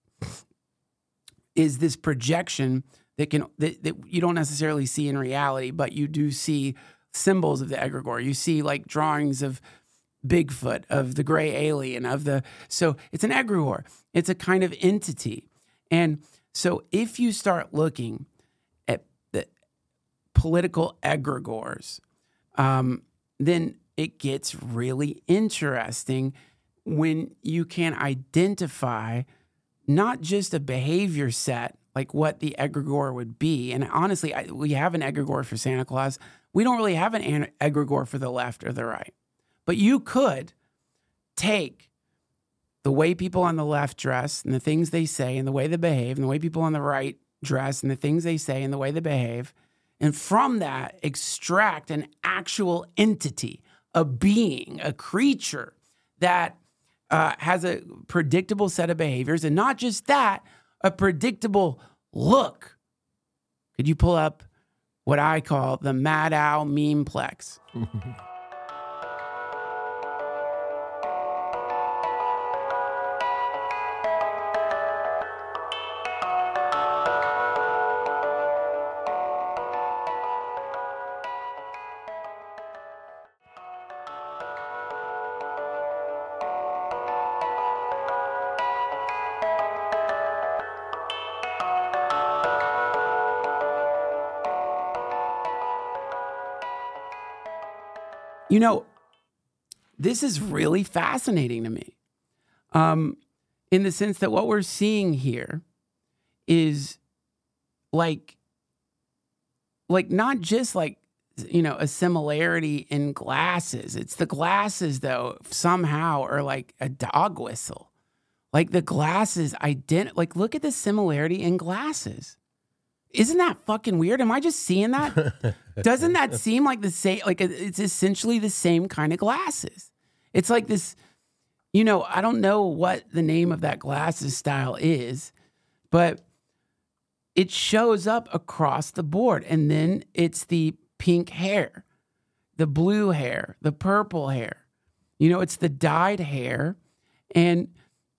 is this projection that can that, that you don't necessarily see in reality, but you do see symbols of the egregore. You see like drawings of Bigfoot, of the gray alien, of the so it's an egregore. It's a kind of entity. And so if you start looking at the political egregores, Um, then it gets really interesting when you can identify not just a behavior set, like what the egregore would be. And honestly, I, we have an egregore for Santa Claus. We don't really have an egregore for the left or the right. But you could take the way people on the left dress and the things they say and the way they behave, and the way people on the right dress and the things they say and the way they behave, and from that, extract an actual entity, a being, a creature that uh, has a predictable set of behaviors. And not just that, a predictable look. Could you pull up what I call the Mad Owl memeplex? You know, this is really fascinating to me, um, in the sense that what we're seeing here is like, like not just like, you know, a similarity in glasses. It's the glasses, though, somehow are like a dog whistle. Like the glasses, ident- like look at the similarity in glasses. Isn't that fucking weird? Am I just seeing that? Doesn't that seem like the same? Like it's essentially the same kind of glasses. It's like this, you know, I don't know what the name of that glasses style is, but it shows up across the board. And then it's the pink hair, the blue hair, the purple hair. You know, it's the dyed hair. And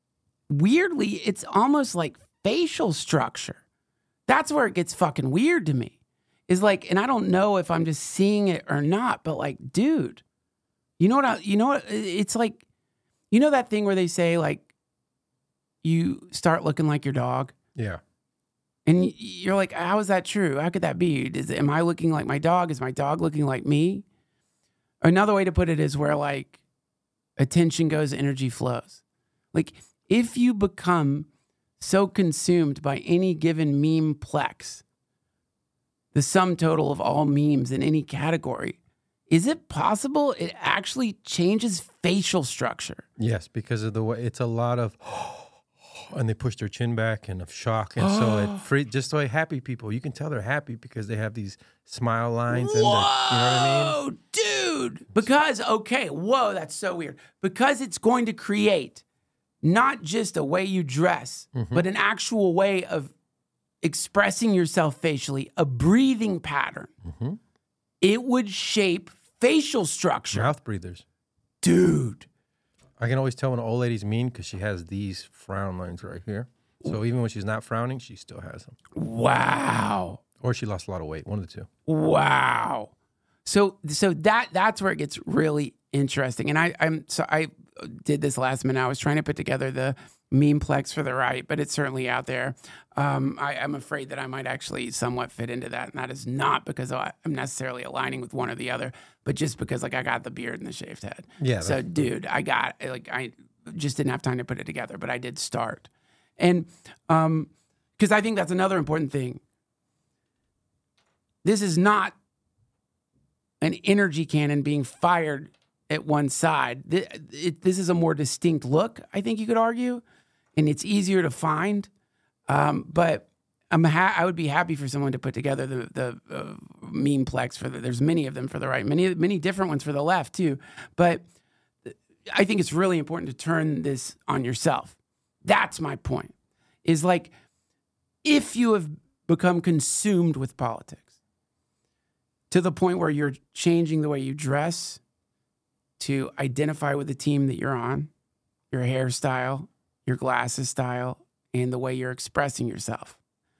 weirdly, it's almost like facial structure. That's where it gets fucking weird to me. Is like, and I don't know if I'm just seeing it or not, but like, dude, you know what? I, you know what? It's like, you know that thing where they say like, you start looking like your dog, Yeah. and you're like, how is that true? How could that be? Is, am I looking like my dog? Is my dog looking like me? Another way to put it is where like attention goes, energy flows. Like if you become so consumed by any given meme plex, the sum total of all memes in any category, is it possible it actually changes facial structure? Yes, because of the way it's a lot of, and they push their chin back and of shock, and so it free just like happy people. You can tell they're happy because they have these smile lines, and the, you know what I mean? Oh, dude! Because okay, whoa, that's so weird. Because it's going to create not just a way you dress, Mm-hmm. but an actual way of expressing yourself facially, a breathing pattern. Mm-hmm. It would shape facial structure. Mouth breathers. Dude. I can always tell when an old lady's mean because she has these frown lines right here. So even when she's not frowning, she still has them. Wow. Or she lost a lot of weight, one of the two. Wow. So so that that's where it gets really interesting. And I I'm so I did this last minute. I was trying to put together the memeplex for the right, but it's certainly out there. Um, I, I'm afraid that I might actually somewhat fit into that, and that is not because I- I'm necessarily aligning with one or the other, but just because like I got the beard and the shaved head. Yeah, So, that's- dude, I got like I just didn't have time to put it together, but I did start, and um, because I think that's another important thing. This is not an energy cannon being fired at one side. Th- it- This is a more distinct look, I think you could argue, and it's easier to find. Um, but I'm ha- I would be happy for someone to put together the the uh, memeplex for the. There's many of them for the right, many many different ones for the left too. But I think it's really important to turn this on yourself. That's my point. Is like if you have become consumed with politics to the point where you're changing the way you dress to identify with the team that you're on, your hairstyle, your glasses style, and the way you're expressing yourself.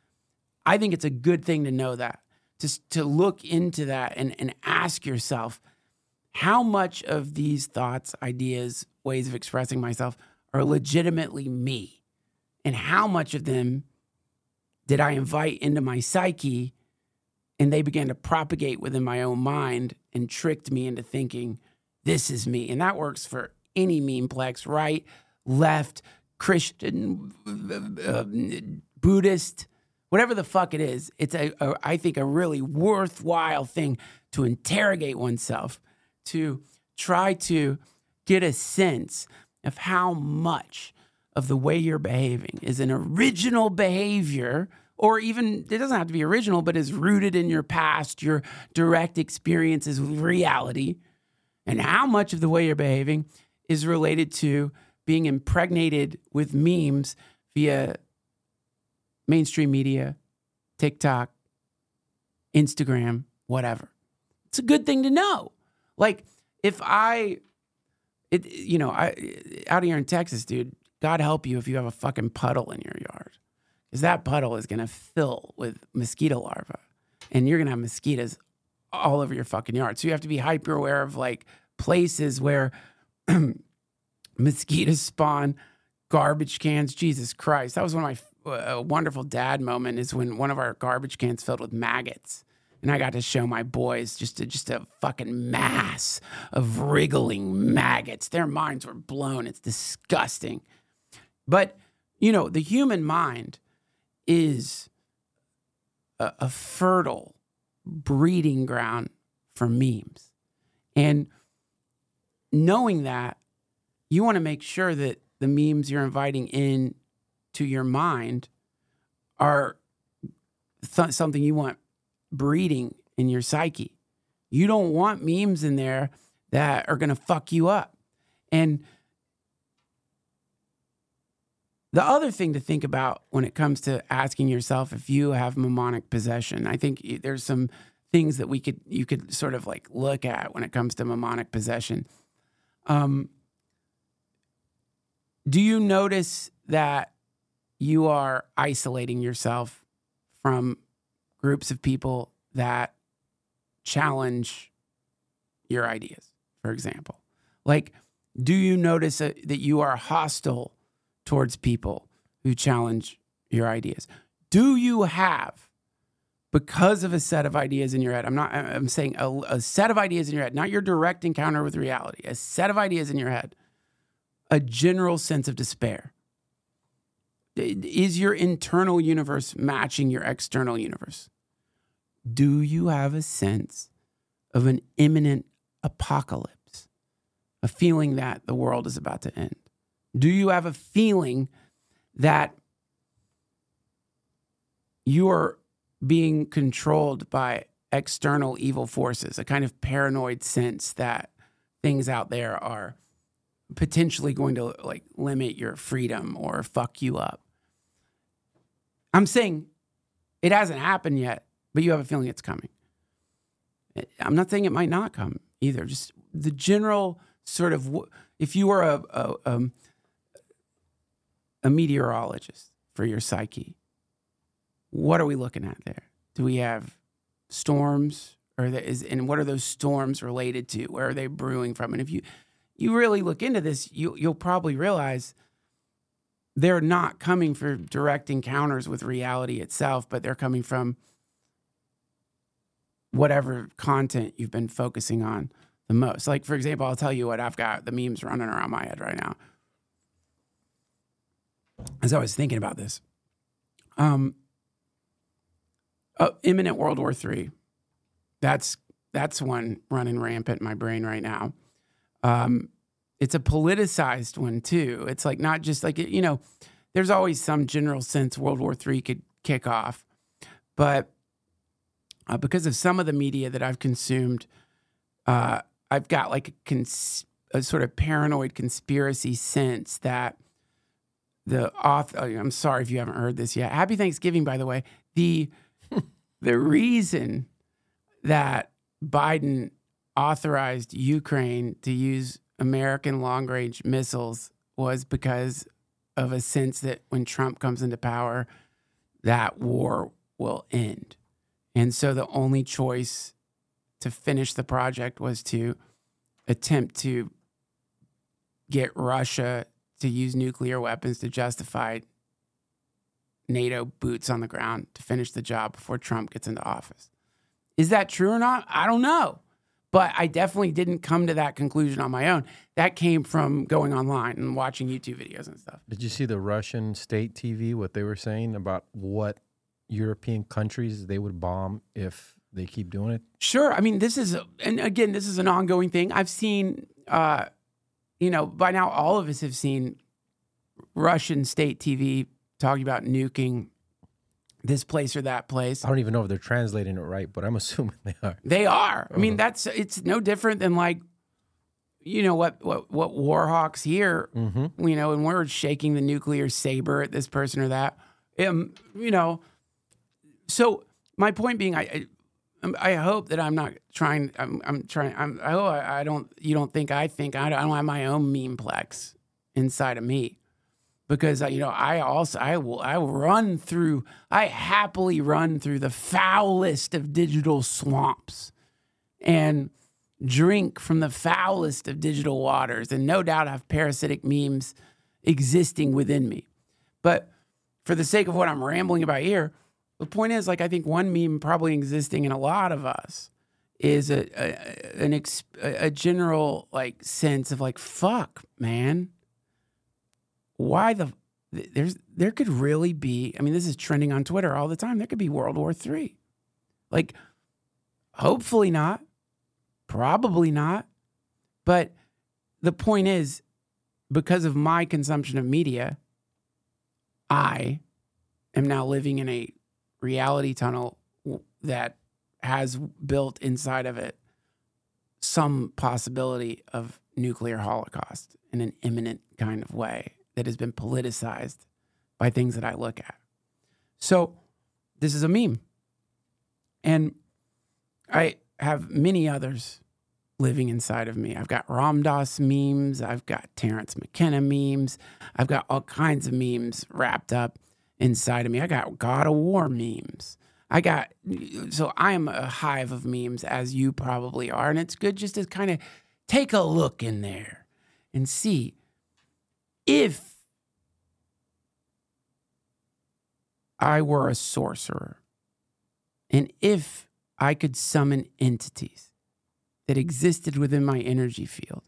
I think it's a good thing to know that, just to look into that and, and ask yourself, how much of these thoughts, ideas, ways of expressing myself are legitimately me? And how much of them did I invite into my psyche and they began to propagate within my own mind and tricked me into thinking, this is me? And that works for any memeplex, right, left, Christian, uh, Buddhist, whatever the fuck it is. It's, a, a, I think, a really worthwhile thing to interrogate oneself, to try to get a sense of how much of the way you're behaving is an original behavior, or even, it doesn't have to be original, but is rooted in your past, your direct experiences with reality, and how much of the way you're behaving is related to being impregnated with memes via mainstream media, TikTok, Instagram, whatever. It's a good thing to know. Like if I, it, you know, I out here in Texas, dude, God help you if you have a fucking puddle in your yard. Because that puddle is going to fill with mosquito larvae. And you're going to have mosquitoes all over your fucking yard. So you have to be hyper aware of like places where mosquitoes spawn, garbage cans. Jesus Christ. That was one of my uh, wonderful dad moment is when one of our garbage cans filled with maggots. And I got to show my boys just a, just a fucking mass of wriggling maggots. Their minds were blown. It's disgusting. But, you know, the human mind is a, a fertile breeding ground for memes. And knowing that, you want to make sure that the memes you're inviting in to your mind are th- something you want breeding in your psyche. You don't want memes in there that are going to fuck you up. And the other thing to think about when it comes to asking yourself if you have mnemonic possession, I think there's some things that we could you could sort of like look at when it comes to mnemonic possession. Um, do you notice that you are isolating yourself from groups of people that challenge your ideas, for example? Like, do you notice a, that you are hostile towards people who challenge your ideas? Do you have, because of a set of ideas in your head, I'm not, I'm saying a, a set of ideas in your head, not your direct encounter with reality, a set of ideas in your head, a general sense of despair? Is your internal universe matching your external universe? Do you have a sense of an imminent apocalypse? A feeling that the world is about to end? Do you have a feeling that you are being controlled by external evil forces, a kind of paranoid sense that things out there are potentially going to like limit your freedom or fuck you up? I'm saying it hasn't happened yet, but you have a feeling it's coming. I'm not saying it might not come either. Just the general sort of, if you were a, a, um, a meteorologist for your psyche, what are we looking at there? Do we have storms, or the, is, and what are those storms related to? Where are they brewing from? And if you, you really look into this, you, you'll probably realize they're not coming for direct encounters with reality itself, but they're coming from whatever content you've been focusing on the most. Like, for example, I'll tell you what, I've got the memes running around my head right now. As I was thinking about this, um, uh, imminent World War Three. That's that's one running rampant in my brain right now. Um, it's a politicized one too. It's like not just like, you know, there's always some general sense World War Three could kick off, but uh, because of some of the media that I've consumed, uh, I've got like a, cons- a sort of paranoid conspiracy sense that the author, I'm sorry if you haven't heard this yet. Happy Thanksgiving, by the way. The the reason that Biden authorized Ukraine to use American long-range missiles was because of a sense that when Trump comes into power, that war will end. And so the only choice to finish the project was to attempt to get Russia to use nuclear weapons to justify NATO boots on the ground to finish the job before Trump gets into office. Is that true or not? I don't know. But I definitely didn't come to that conclusion on my own. That came from going online and watching YouTube videos and stuff. Did you see the Russian state T V, what they were saying about what European countries they would bomb if they keep doing it? Sure. I mean, this is, and again, this is an ongoing thing. I've seen, uh, you know, by now all of us have seen Russian state T V talking about nuking this place or that place. I don't even know if they're translating it right, but I'm assuming they are. They are. I mean, that's, it's no different than like, you know, what what what Warhawks here, mm-hmm. you know, and we're shaking the nuclear saber at this person or that. Um, you know, so my point being, I I, I hope that I'm not trying, I'm, I'm trying, I'm, I hope I, I don't, you don't think I think, I don't, I don't have my own memeplex inside of me. Because, you know, I also, I will, I will run through, I happily run through the foulest of digital swamps and drink from the foulest of digital waters, and no doubt have parasitic memes existing within me. But for the sake of what I'm rambling about here, the point is, like, I think one meme probably existing in a lot of us is a, a, an ex, a general, like, sense of, like, fuck, man. Why the there's there could really be, I mean, this is trending on Twitter all the time. There could be World War Three. Like, hopefully not, probably not. But the point is, because of my consumption of media, I am now living in a reality tunnel that has built inside of it some possibility of nuclear holocaust in an imminent kind of way that has been politicized by things that I look at. So this is a meme. And I have many others living inside of me. I've got Ram Dass memes. I've got Terrence McKenna memes. I've got all kinds of memes wrapped up inside of me. I got God of War memes. I got, so I am a hive of memes, as you probably are. And it's good just to kind of take a look in there and see if I were a sorcerer and if I could summon entities that existed within my energy field,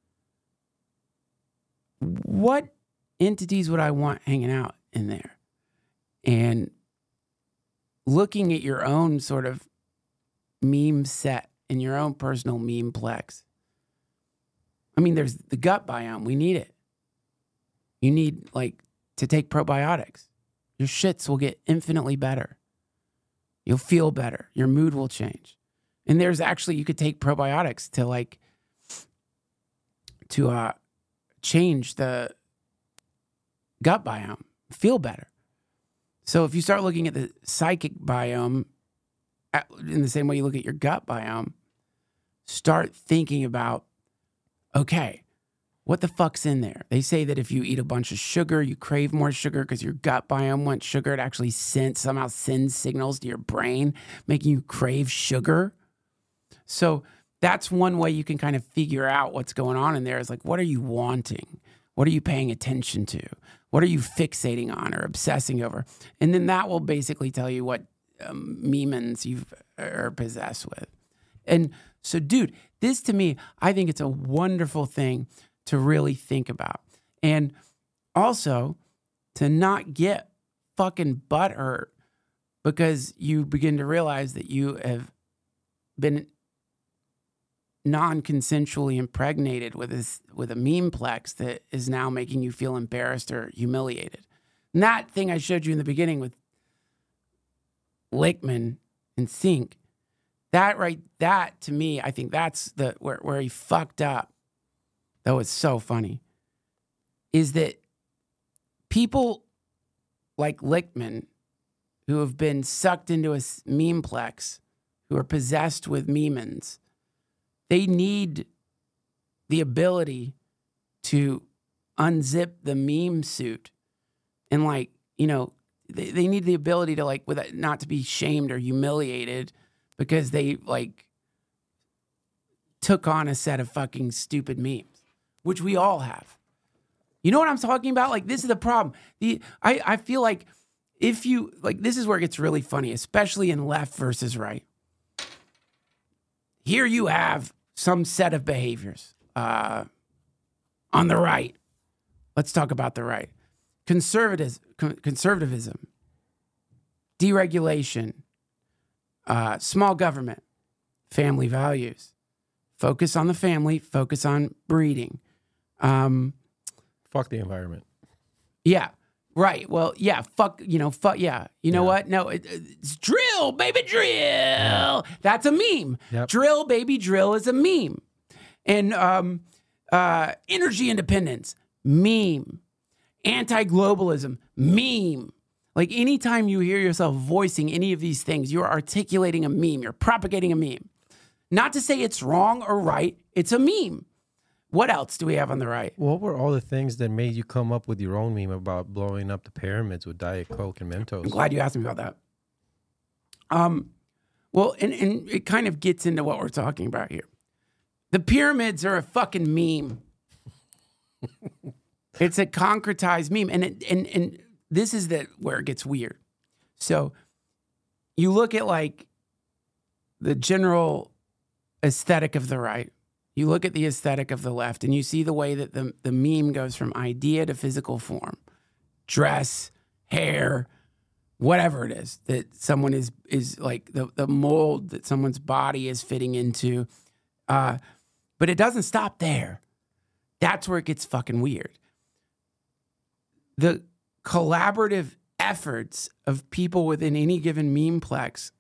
what entities would I want hanging out in there? And looking at your own sort of meme set in your own personal memeplex. I mean, there's the gut biome. We need it. You need, like, to take probiotics. Your shits will get infinitely better. You'll feel better. Your mood will change. And there's actually, you could take probiotics to like, to uh, change the gut biome, feel better. So if you start looking at the psychic biome at, in the same way you look at your gut biome, start thinking about, okay, what the fuck's in there? They say that if you eat a bunch of sugar, you crave more sugar because your gut biome wants sugar. It actually sends, somehow sends signals to your brain, making you crave sugar. So that's one way you can kind of figure out what's going on in there is like, what are you wanting? What are you paying attention to? What are you fixating on or obsessing over? And then that will basically tell you what um, memons you are possessed with. And so, dude, this to me, I think it's a wonderful thing to really think about. And also to not get fucking butthurt because you begin to realize that you have been non-consensually impregnated with this with a memeplex that is now making you feel embarrassed or humiliated. And that thing I showed you in the beginning with Lichtman and Sink, that right, that to me, I think that's the where, where he fucked up. That was so funny. Is that people like Lichtman who have been sucked into a memeplex, who are possessed with memons, they need the ability to unzip the meme suit and, like, you know, they, they need the ability to, like, with not to be shamed or humiliated because they, like, took on a set of fucking stupid memes, which we all have. You know what I'm talking about? Like, this is the problem. The I, I feel like if you, like, this is where it gets really funny, especially in left versus right. Here you have some set of behaviors uh, on the right. Let's talk about the right. Conservatism, conservatism, deregulation, uh, small government, family values, focus on the family, focus on breeding. Um, Fuck the environment. Yeah, right. Well, yeah, fuck, you know, fuck, yeah. You know yeah. what? No, it, it's drill, baby, drill. Yeah. That's a meme. Yep. Drill, baby, drill is a meme. And um, uh, energy independence, meme. Anti-globalism, meme. Like anytime you hear yourself voicing any of these things, you're articulating a meme. You're propagating a meme. Not to say it's wrong or right. It's a meme. What else do we have on the right? What were all the things that made you come up with your own meme about blowing up the pyramids with Diet Coke and Mentos? I'm glad you asked me about that. Um, well, and, and it kind of gets into what we're talking about here. The pyramids are a fucking meme. It's a concretized meme. And, it, and, and this is the, where it gets weird. So you look at like the general aesthetic of the right. You look at the aesthetic of the left and you see the way that the, the meme goes from idea to physical form. Dress, hair, whatever it is that someone is, is like the, the mold that someone's body is fitting into. Uh, but it doesn't stop there. That's where it gets fucking weird. The collaborative efforts of people within any given memeplex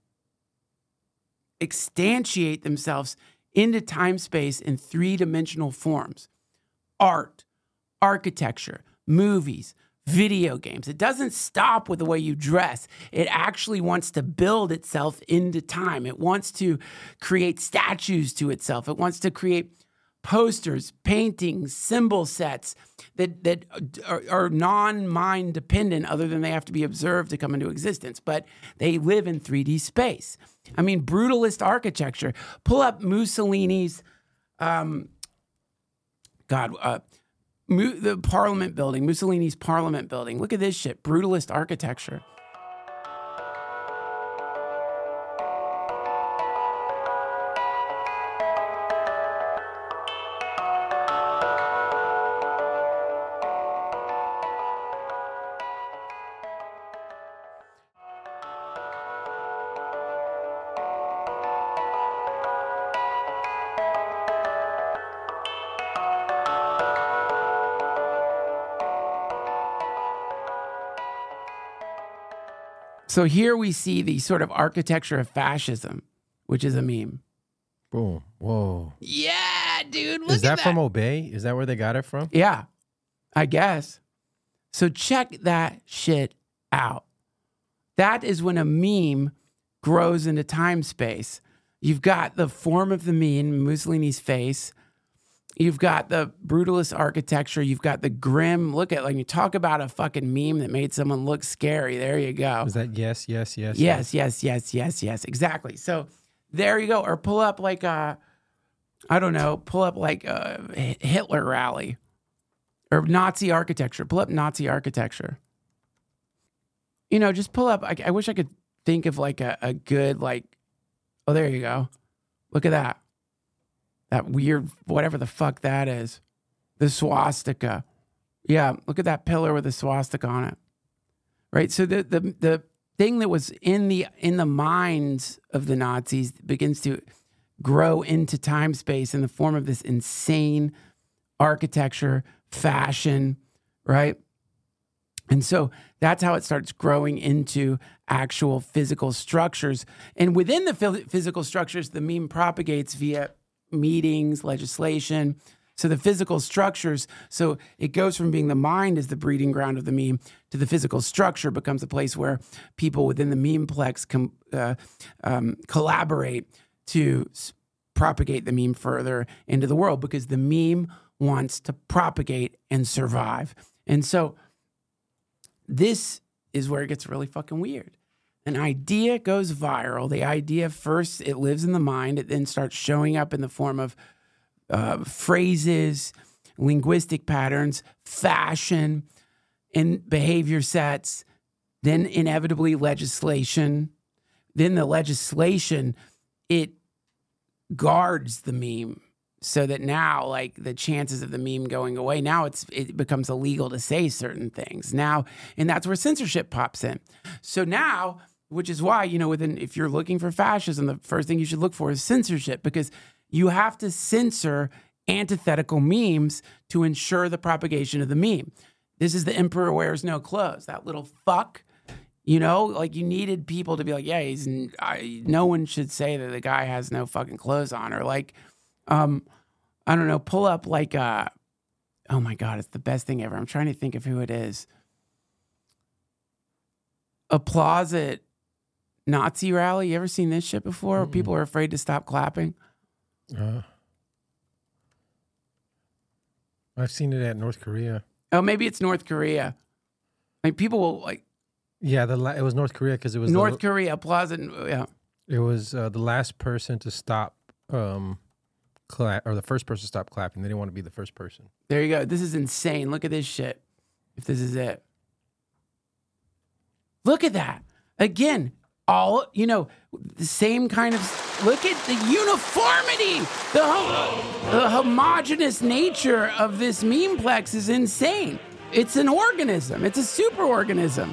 instantiate themselves into time space in three-dimensional forms. Art, architecture, movies, video games. It doesn't stop with the way you dress. It actually wants to build itself into time. It wants to create statues to itself. It wants to create posters, paintings, symbol sets that, that are, are non-mind dependent other than they have to be observed to come into existence. But they live in three D space. I mean, brutalist architecture. Pull up Mussolini's, um, God, uh, the Parliament building, Mussolini's Parliament building. Look at this shit, brutalist architecture. So here we see the sort of architecture of fascism, which is a meme. Boom. Whoa. Yeah, dude. Look Is that, at that from Obey? Is that where they got it from? Yeah, I guess. So check that shit out. That is when a meme grows into time space. You've got the form of the meme, Mussolini's face. You've got the brutalist architecture. You've got the grim. Look at, like, you talk about a fucking meme that made someone look scary. There you go. Is that yes, yes, yes? Yes, yes, yes, yes, yes. Exactly. So there you go. Or pull up like a, I don't know, pull up like a Hitler rally or Nazi architecture. Pull up Nazi architecture. You know, just pull up. I, I wish I could think of like a, a good, like, oh, there you go. Look at that. That weird, whatever the fuck that is. The swastika. Yeah, look at that pillar with the swastika on it. Right? So the the the thing that was in the in the minds of the Nazis begins to grow into time space in the form of this insane architecture, fashion, right? And so that's how it starts growing into actual physical structures. And within the physical structures, the meme propagates via meetings, legislation. So the physical structures, so it goes from being the mind as the breeding ground of the meme to the physical structure becomes a place where people within the memeplex com, uh, um, collaborate to s- propagate the meme further into the world because the meme wants to propagate and survive. And so this is where it gets really fucking weird. An idea goes viral. The idea first, it lives in the mind. It then starts showing up in the form of uh, phrases, linguistic patterns, fashion, and behavior sets. Then inevitably legislation. Then the legislation, it guards the meme so that now, like, the chances of the meme going away, now it's it becomes illegal to say certain things. Now, and that's where censorship pops in. So now, which is why, you know, within, if you're looking for fascism, the first thing you should look for is censorship, because you have to censor antithetical memes to ensure the propagation of the meme. This is the emperor wears no clothes. That little fuck, you know, like, you needed people to be like, yeah, he's, I, no one should say that the guy has no fucking clothes on, or like, um, I don't know, pull up like, uh, oh my God, it's the best thing ever. I'm trying to think of who it is. Applause at Nazi rally. You ever seen this shit before? Mm-hmm. People are afraid to stop clapping. Uh, I've seen it at North Korea. Oh, maybe it's North Korea. Like, people will like. Yeah, the la- it was North Korea because it was North the, Korea applause at, yeah. It was uh, the last person to stop, um, clap, or the first person to stop clapping. They didn't want to be the first person. There you go. This is insane. Look at this shit. If this is it. Look at that. Again, all, you know, the same kind of, look at the uniformity. The, hom- the homogenous nature of this memeplex is insane. It's an organism. It's a superorganism.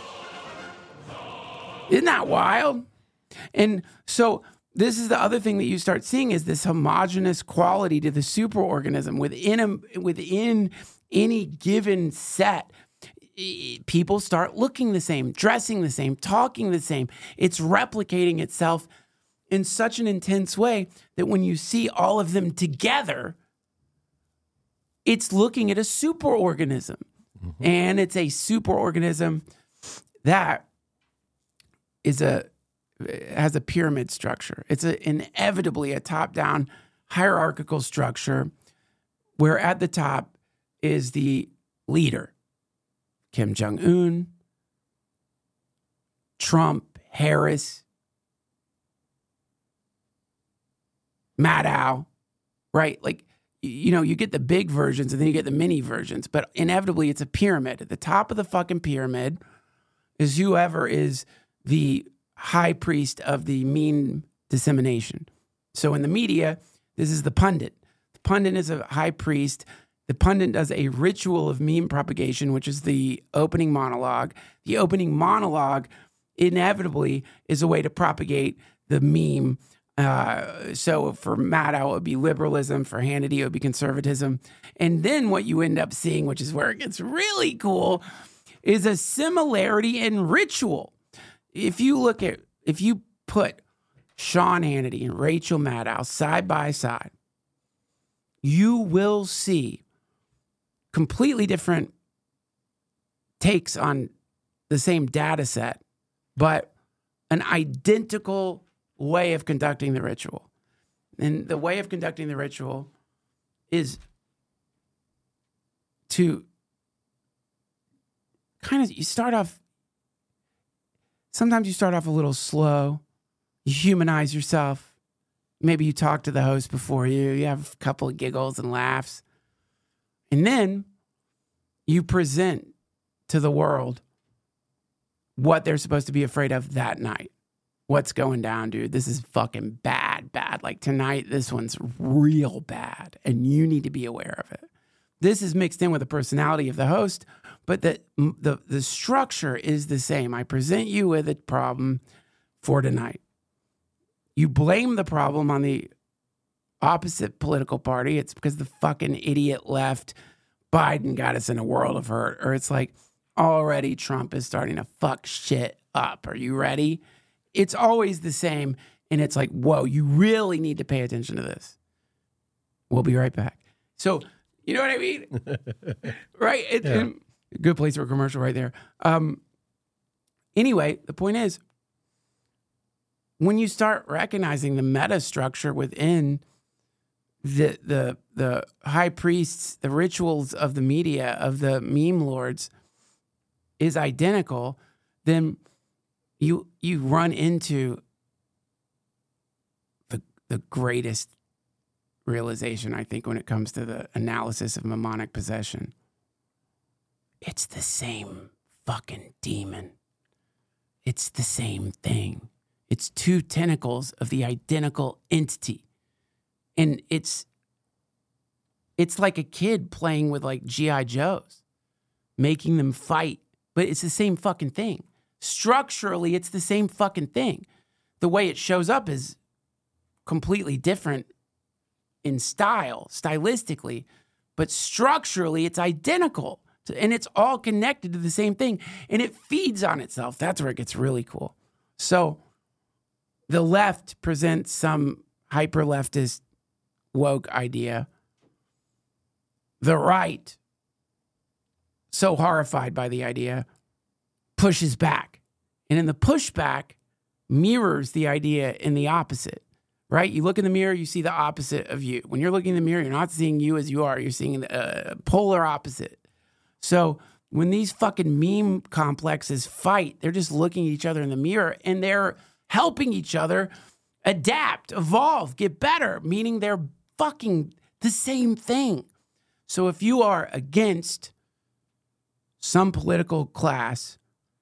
Isn't that wild? And so this is the other thing that you start seeing is this homogenous quality to the superorganism within a, within any given set. People start looking the same, dressing the same, talking the same. It's replicating itself in such an intense way that when you see all of them together, it's looking at a superorganism. Mm-hmm. And it's a superorganism that is a has a pyramid structure. It's a, inevitably a top-down hierarchical structure where at the top is the leader, Kim Jong-un, Trump, Harris, Maddow, right? Like, you know, you get the big versions and then you get the mini versions, but inevitably it's a pyramid. At the top of the fucking pyramid is whoever is the high priest of the meme dissemination. So in the media, this is the pundit. The pundit is a high priest. The pundit does a ritual of meme propagation, which is the opening monologue. The opening monologue inevitably is a way to propagate the meme. Uh, so for Maddow, it would be liberalism. For Hannity, it would be conservatism. And then what you end up seeing, which is where it gets really cool, is a similarity in ritual. If you look at, if you put Sean Hannity and Rachel Maddow side by side, you will see completely different takes on the same data set, but an identical way of conducting the ritual. And the way of conducting the ritual is to kind of, you start off, sometimes you start off a little slow. You humanize yourself. Maybe you talk to the host before you. You have a couple of giggles and laughs. And then you present to the world what they're supposed to be afraid of that night. What's going down, dude? This is fucking bad, bad. Like tonight, this one's real bad, and you need to be aware of it. This is mixed in with the personality of the host, but the, the, the structure is the same. I present you with a problem for tonight. You blame the problem on the opposite political party. It's because the fucking idiot left, Biden got us in a world of hurt. Or it's like, already Trump is starting to fuck shit up. Are you ready? It's always the same. And it's like, whoa, you really need to pay attention to this. We'll be right back. So, you know what I mean? Right? It, Yeah. it, good place for a commercial right there. Um, anyway, the point is, when you start recognizing the meta structure within the the the high priests, the rituals of the media, of the meme lords, is identical, then you you run into the the greatest realization, I think, when it comes to the analysis of mnemonic possession. It's the same fucking demon. It's the same thing. It's two tentacles of the identical entity. And it's it's like a kid playing with like G I Joes, making them fight, but it's the same fucking thing. Structurally, it's the same fucking thing. The way it shows up is completely different in style, stylistically, but structurally, it's identical. And it's all connected to the same thing. And it feeds on itself. That's where it gets really cool. So the left presents some hyper-leftist woke idea. The right, so horrified by the idea, pushes back. And in the pushback, mirrors the idea in the opposite, right? You look in the mirror, you see the opposite of you. When you're looking in the mirror, you're not seeing you as you are. You're seeing the uh, polar opposite. So when these fucking meme complexes fight, they're just looking at each other in the mirror and they're helping each other adapt, evolve, get better, meaning they're fucking the same thing. So if you are against some political class,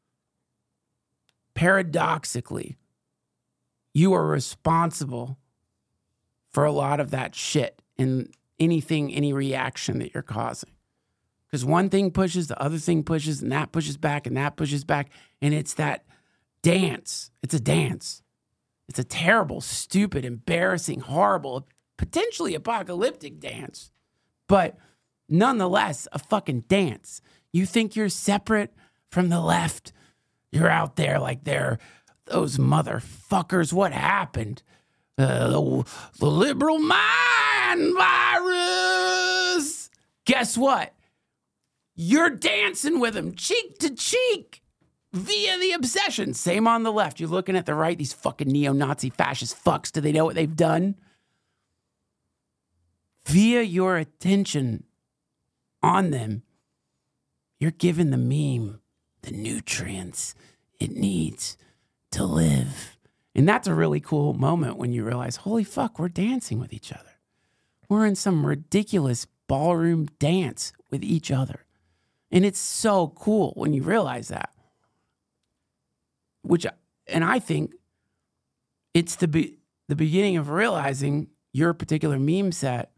paradoxically, you are responsible for a lot of that shit and anything, any reaction that you're causing. Because one thing pushes, the other thing pushes, and that pushes back, and that pushes back. And it's that dance. It's a dance. It's a terrible, stupid, embarrassing, horrible, potentially apocalyptic dance. But nonetheless, a fucking dance. You think you're separate from the left? You're out there like they're those motherfuckers. What happened? Uh, the, the liberal mind virus. Guess what? You're dancing with them cheek to cheek via the obsession. Same on the left. You're looking at the right, these fucking neo-Nazi fascist fucks. Do they know what they've done? Via your attention on them, you're giving the meme the nutrients it needs to live. And that's a really cool moment when you realize, holy fuck, we're dancing with each other. We're in some ridiculous ballroom dance with each other. And it's so cool when you realize that. Which, and I think it's the be, the beginning of realizing your particular meme set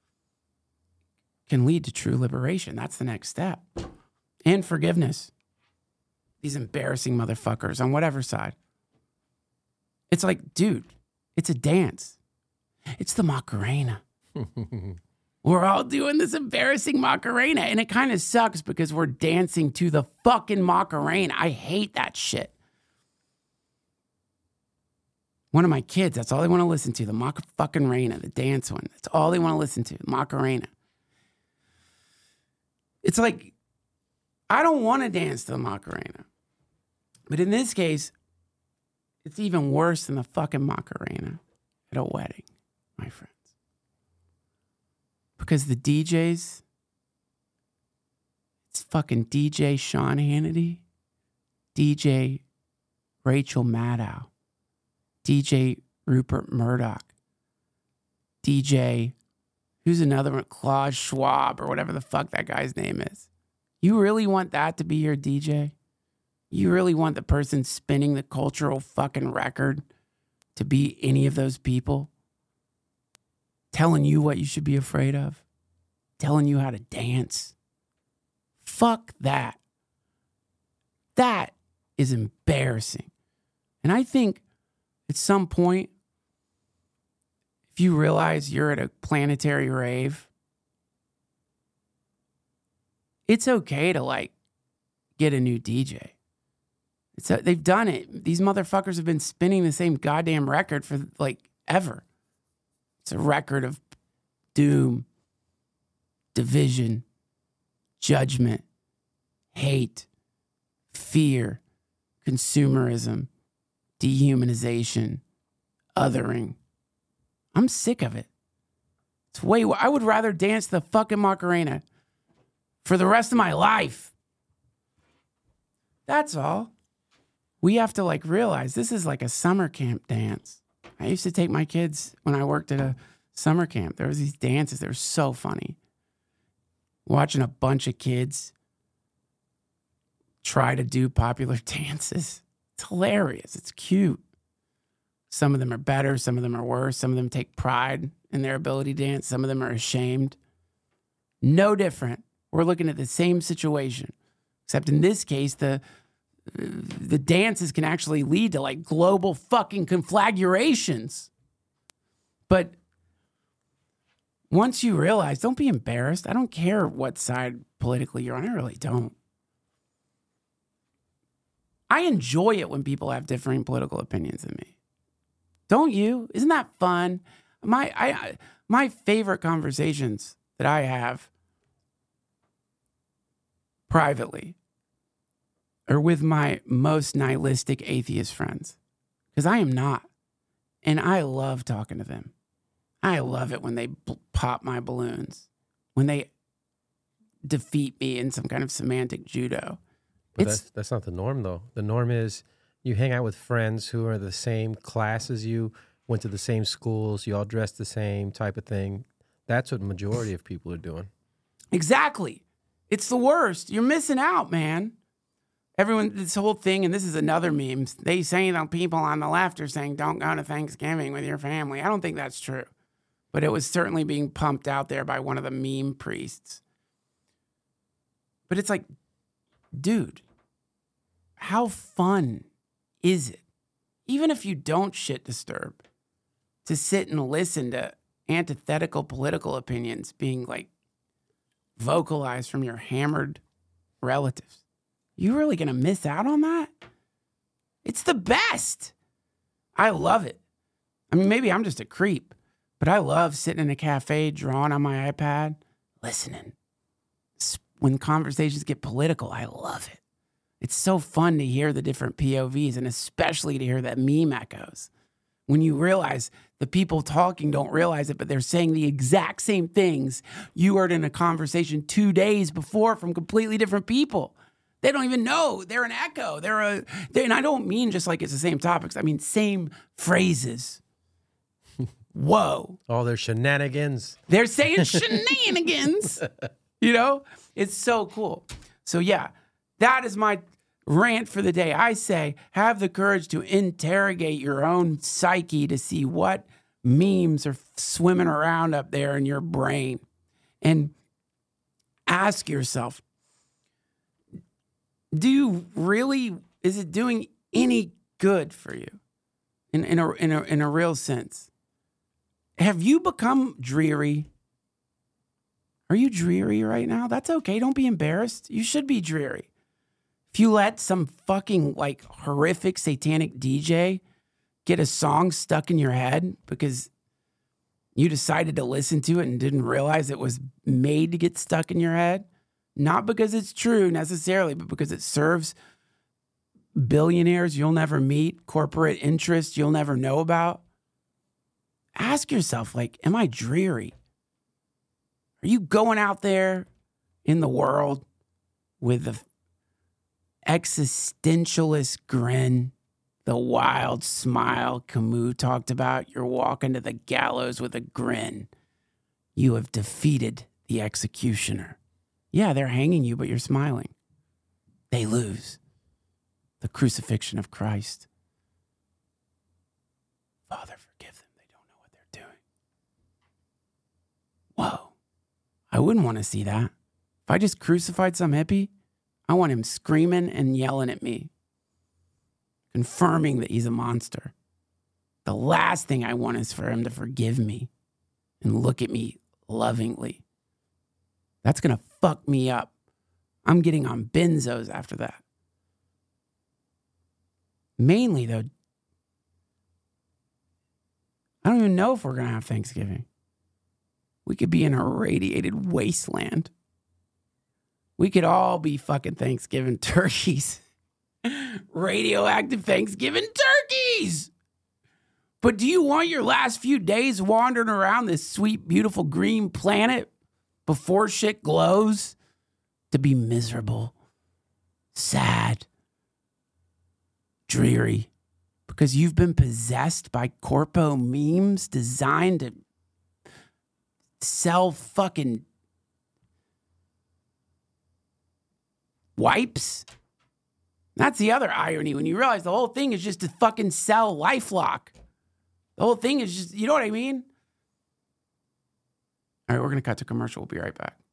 can lead to true liberation. That's the next step. And forgiveness. These embarrassing motherfuckers on whatever side. It's like, dude, it's a dance. It's the Macarena. We're all doing this embarrassing Macarena, and it kind of sucks because we're dancing to the fucking Macarena. I hate that shit. One of my kids, that's all they want to listen to, the Maca-fucking-Rena, the dance one. That's all they want to listen to, Macarena. It's like, I don't want to dance to the Macarena. But in this case, it's even worse than the fucking Macarena at a wedding, my friends. Because the D Js, it's fucking D J Sean Hannity, D J Rachel Maddow, D J Rupert Murdoch, D J, who's another one, Klaus Schwab or whatever the fuck that guy's name is. You really want that to be your D J? You really want the person spinning the cultural fucking record to be any of those people? Telling you what you should be afraid of? Telling you how to dance? Fuck that. That is embarrassing. And I think at some point, if you realize you're at a planetary rave, it's okay to like get a new D J. It's a, they've done it. These motherfuckers have been spinning the same goddamn record for like ever. It's a record of doom, division, judgment, hate, fear, consumerism, dehumanization, othering. I'm sick of it. It's way, I would rather dance the fucking Macarena for the rest of my life. That's all. We have to like realize this is like a summer camp dance. I used to take my kids when I worked at a summer camp. There was these dances. They were so funny. Watching a bunch of kids try to do popular dances. It's hilarious. It's cute. Some of them are better. Some of them are worse. Some of them take pride in their ability to dance. Some of them are ashamed. No different. We're looking at the same situation, except in this case, the the dances can actually lead to like global fucking conflagrations. But once you realize, don't be embarrassed. I don't care what side politically you're on. I really don't. I enjoy it when people have differing political opinions than me. Don't you? Isn't that fun? My I my favorite conversations that I have privately are with my most nihilistic atheist friends, because I am not. And I love talking to them. I love it when they b- pop my balloons, when they defeat me in some kind of semantic judo. But that's, that's not the norm, though. The norm is you hang out with friends who are the same class as you, went to the same schools, you all dress the same type of thing. That's what the majority of people are doing. Exactly. It's the worst. You're missing out, man. Everyone, this whole thing, and this is another meme, they say that people on the left are saying, don't go to Thanksgiving with your family. I don't think that's true. But it was certainly being pumped out there by one of the meme priests. But it's like, dude, how fun is it, even if you don't shit disturb, to sit and listen to antithetical political opinions being like vocalized from your hammered relatives? You really gonna miss out on that? It's the best. I love it. I mean, maybe I'm just a creep, but I love sitting in a cafe, drawing on my iPad, listening, when conversations get political, I love it. It's so fun to hear the different P O Vs and especially to hear that meme echoes. When you realize the people talking don't realize it, but they're saying the exact same things you heard in a conversation two days before from completely different people. They don't even know. They're an echo. They're a, they're, and I don't mean just like it's the same topics. I mean, same phrases. Whoa. All their shenanigans. They're saying shenanigans. You know, it's so cool. So yeah, that is my rant for the day. I say, have the courage to interrogate your own psyche to see what memes are swimming around up there in your brain. And ask yourself, do you really, is it doing any good for you in, in, a, in, a, in a real sense? Have you become dreary? Are you dreary right now? That's okay. Don't be embarrassed. You should be dreary. If you let some fucking like horrific satanic D J get a song stuck in your head because you decided to listen to it and didn't realize it was made to get stuck in your head, not because it's true necessarily, but because it serves billionaires you'll never meet, corporate interests you'll never know about, ask yourself, like, am I dreary? Are you going out there in the world with the existentialist grin, the wild smile Camus talked about? You're walking to the gallows with a grin. You have defeated the executioner. Yeah, they're hanging you, but you're smiling. They lose. The crucifixion of Christ. Father, forgive them. They don't know what they're doing. Whoa. I wouldn't want to see that. If I just crucified some hippie, I want him screaming and yelling at me, confirming that he's a monster. The last thing I want is for him to forgive me and look at me lovingly. That's going to fuck me up. I'm getting on benzos after that. Mainly, though, I don't even know if we're going to have Thanksgiving. We could be in a radiated wasteland. We could all be fucking Thanksgiving turkeys. Radioactive Thanksgiving turkeys. But do you want your last few days wandering around this sweet, beautiful green planet before shit glows to be miserable, sad, dreary? Because you've been possessed by corpo memes designed to sell fucking wipes? That's the other irony when you realize the whole thing is just to fucking sell LifeLock. The whole thing is just, you know what I mean? All right, we're going to cut to commercial. We'll be right back.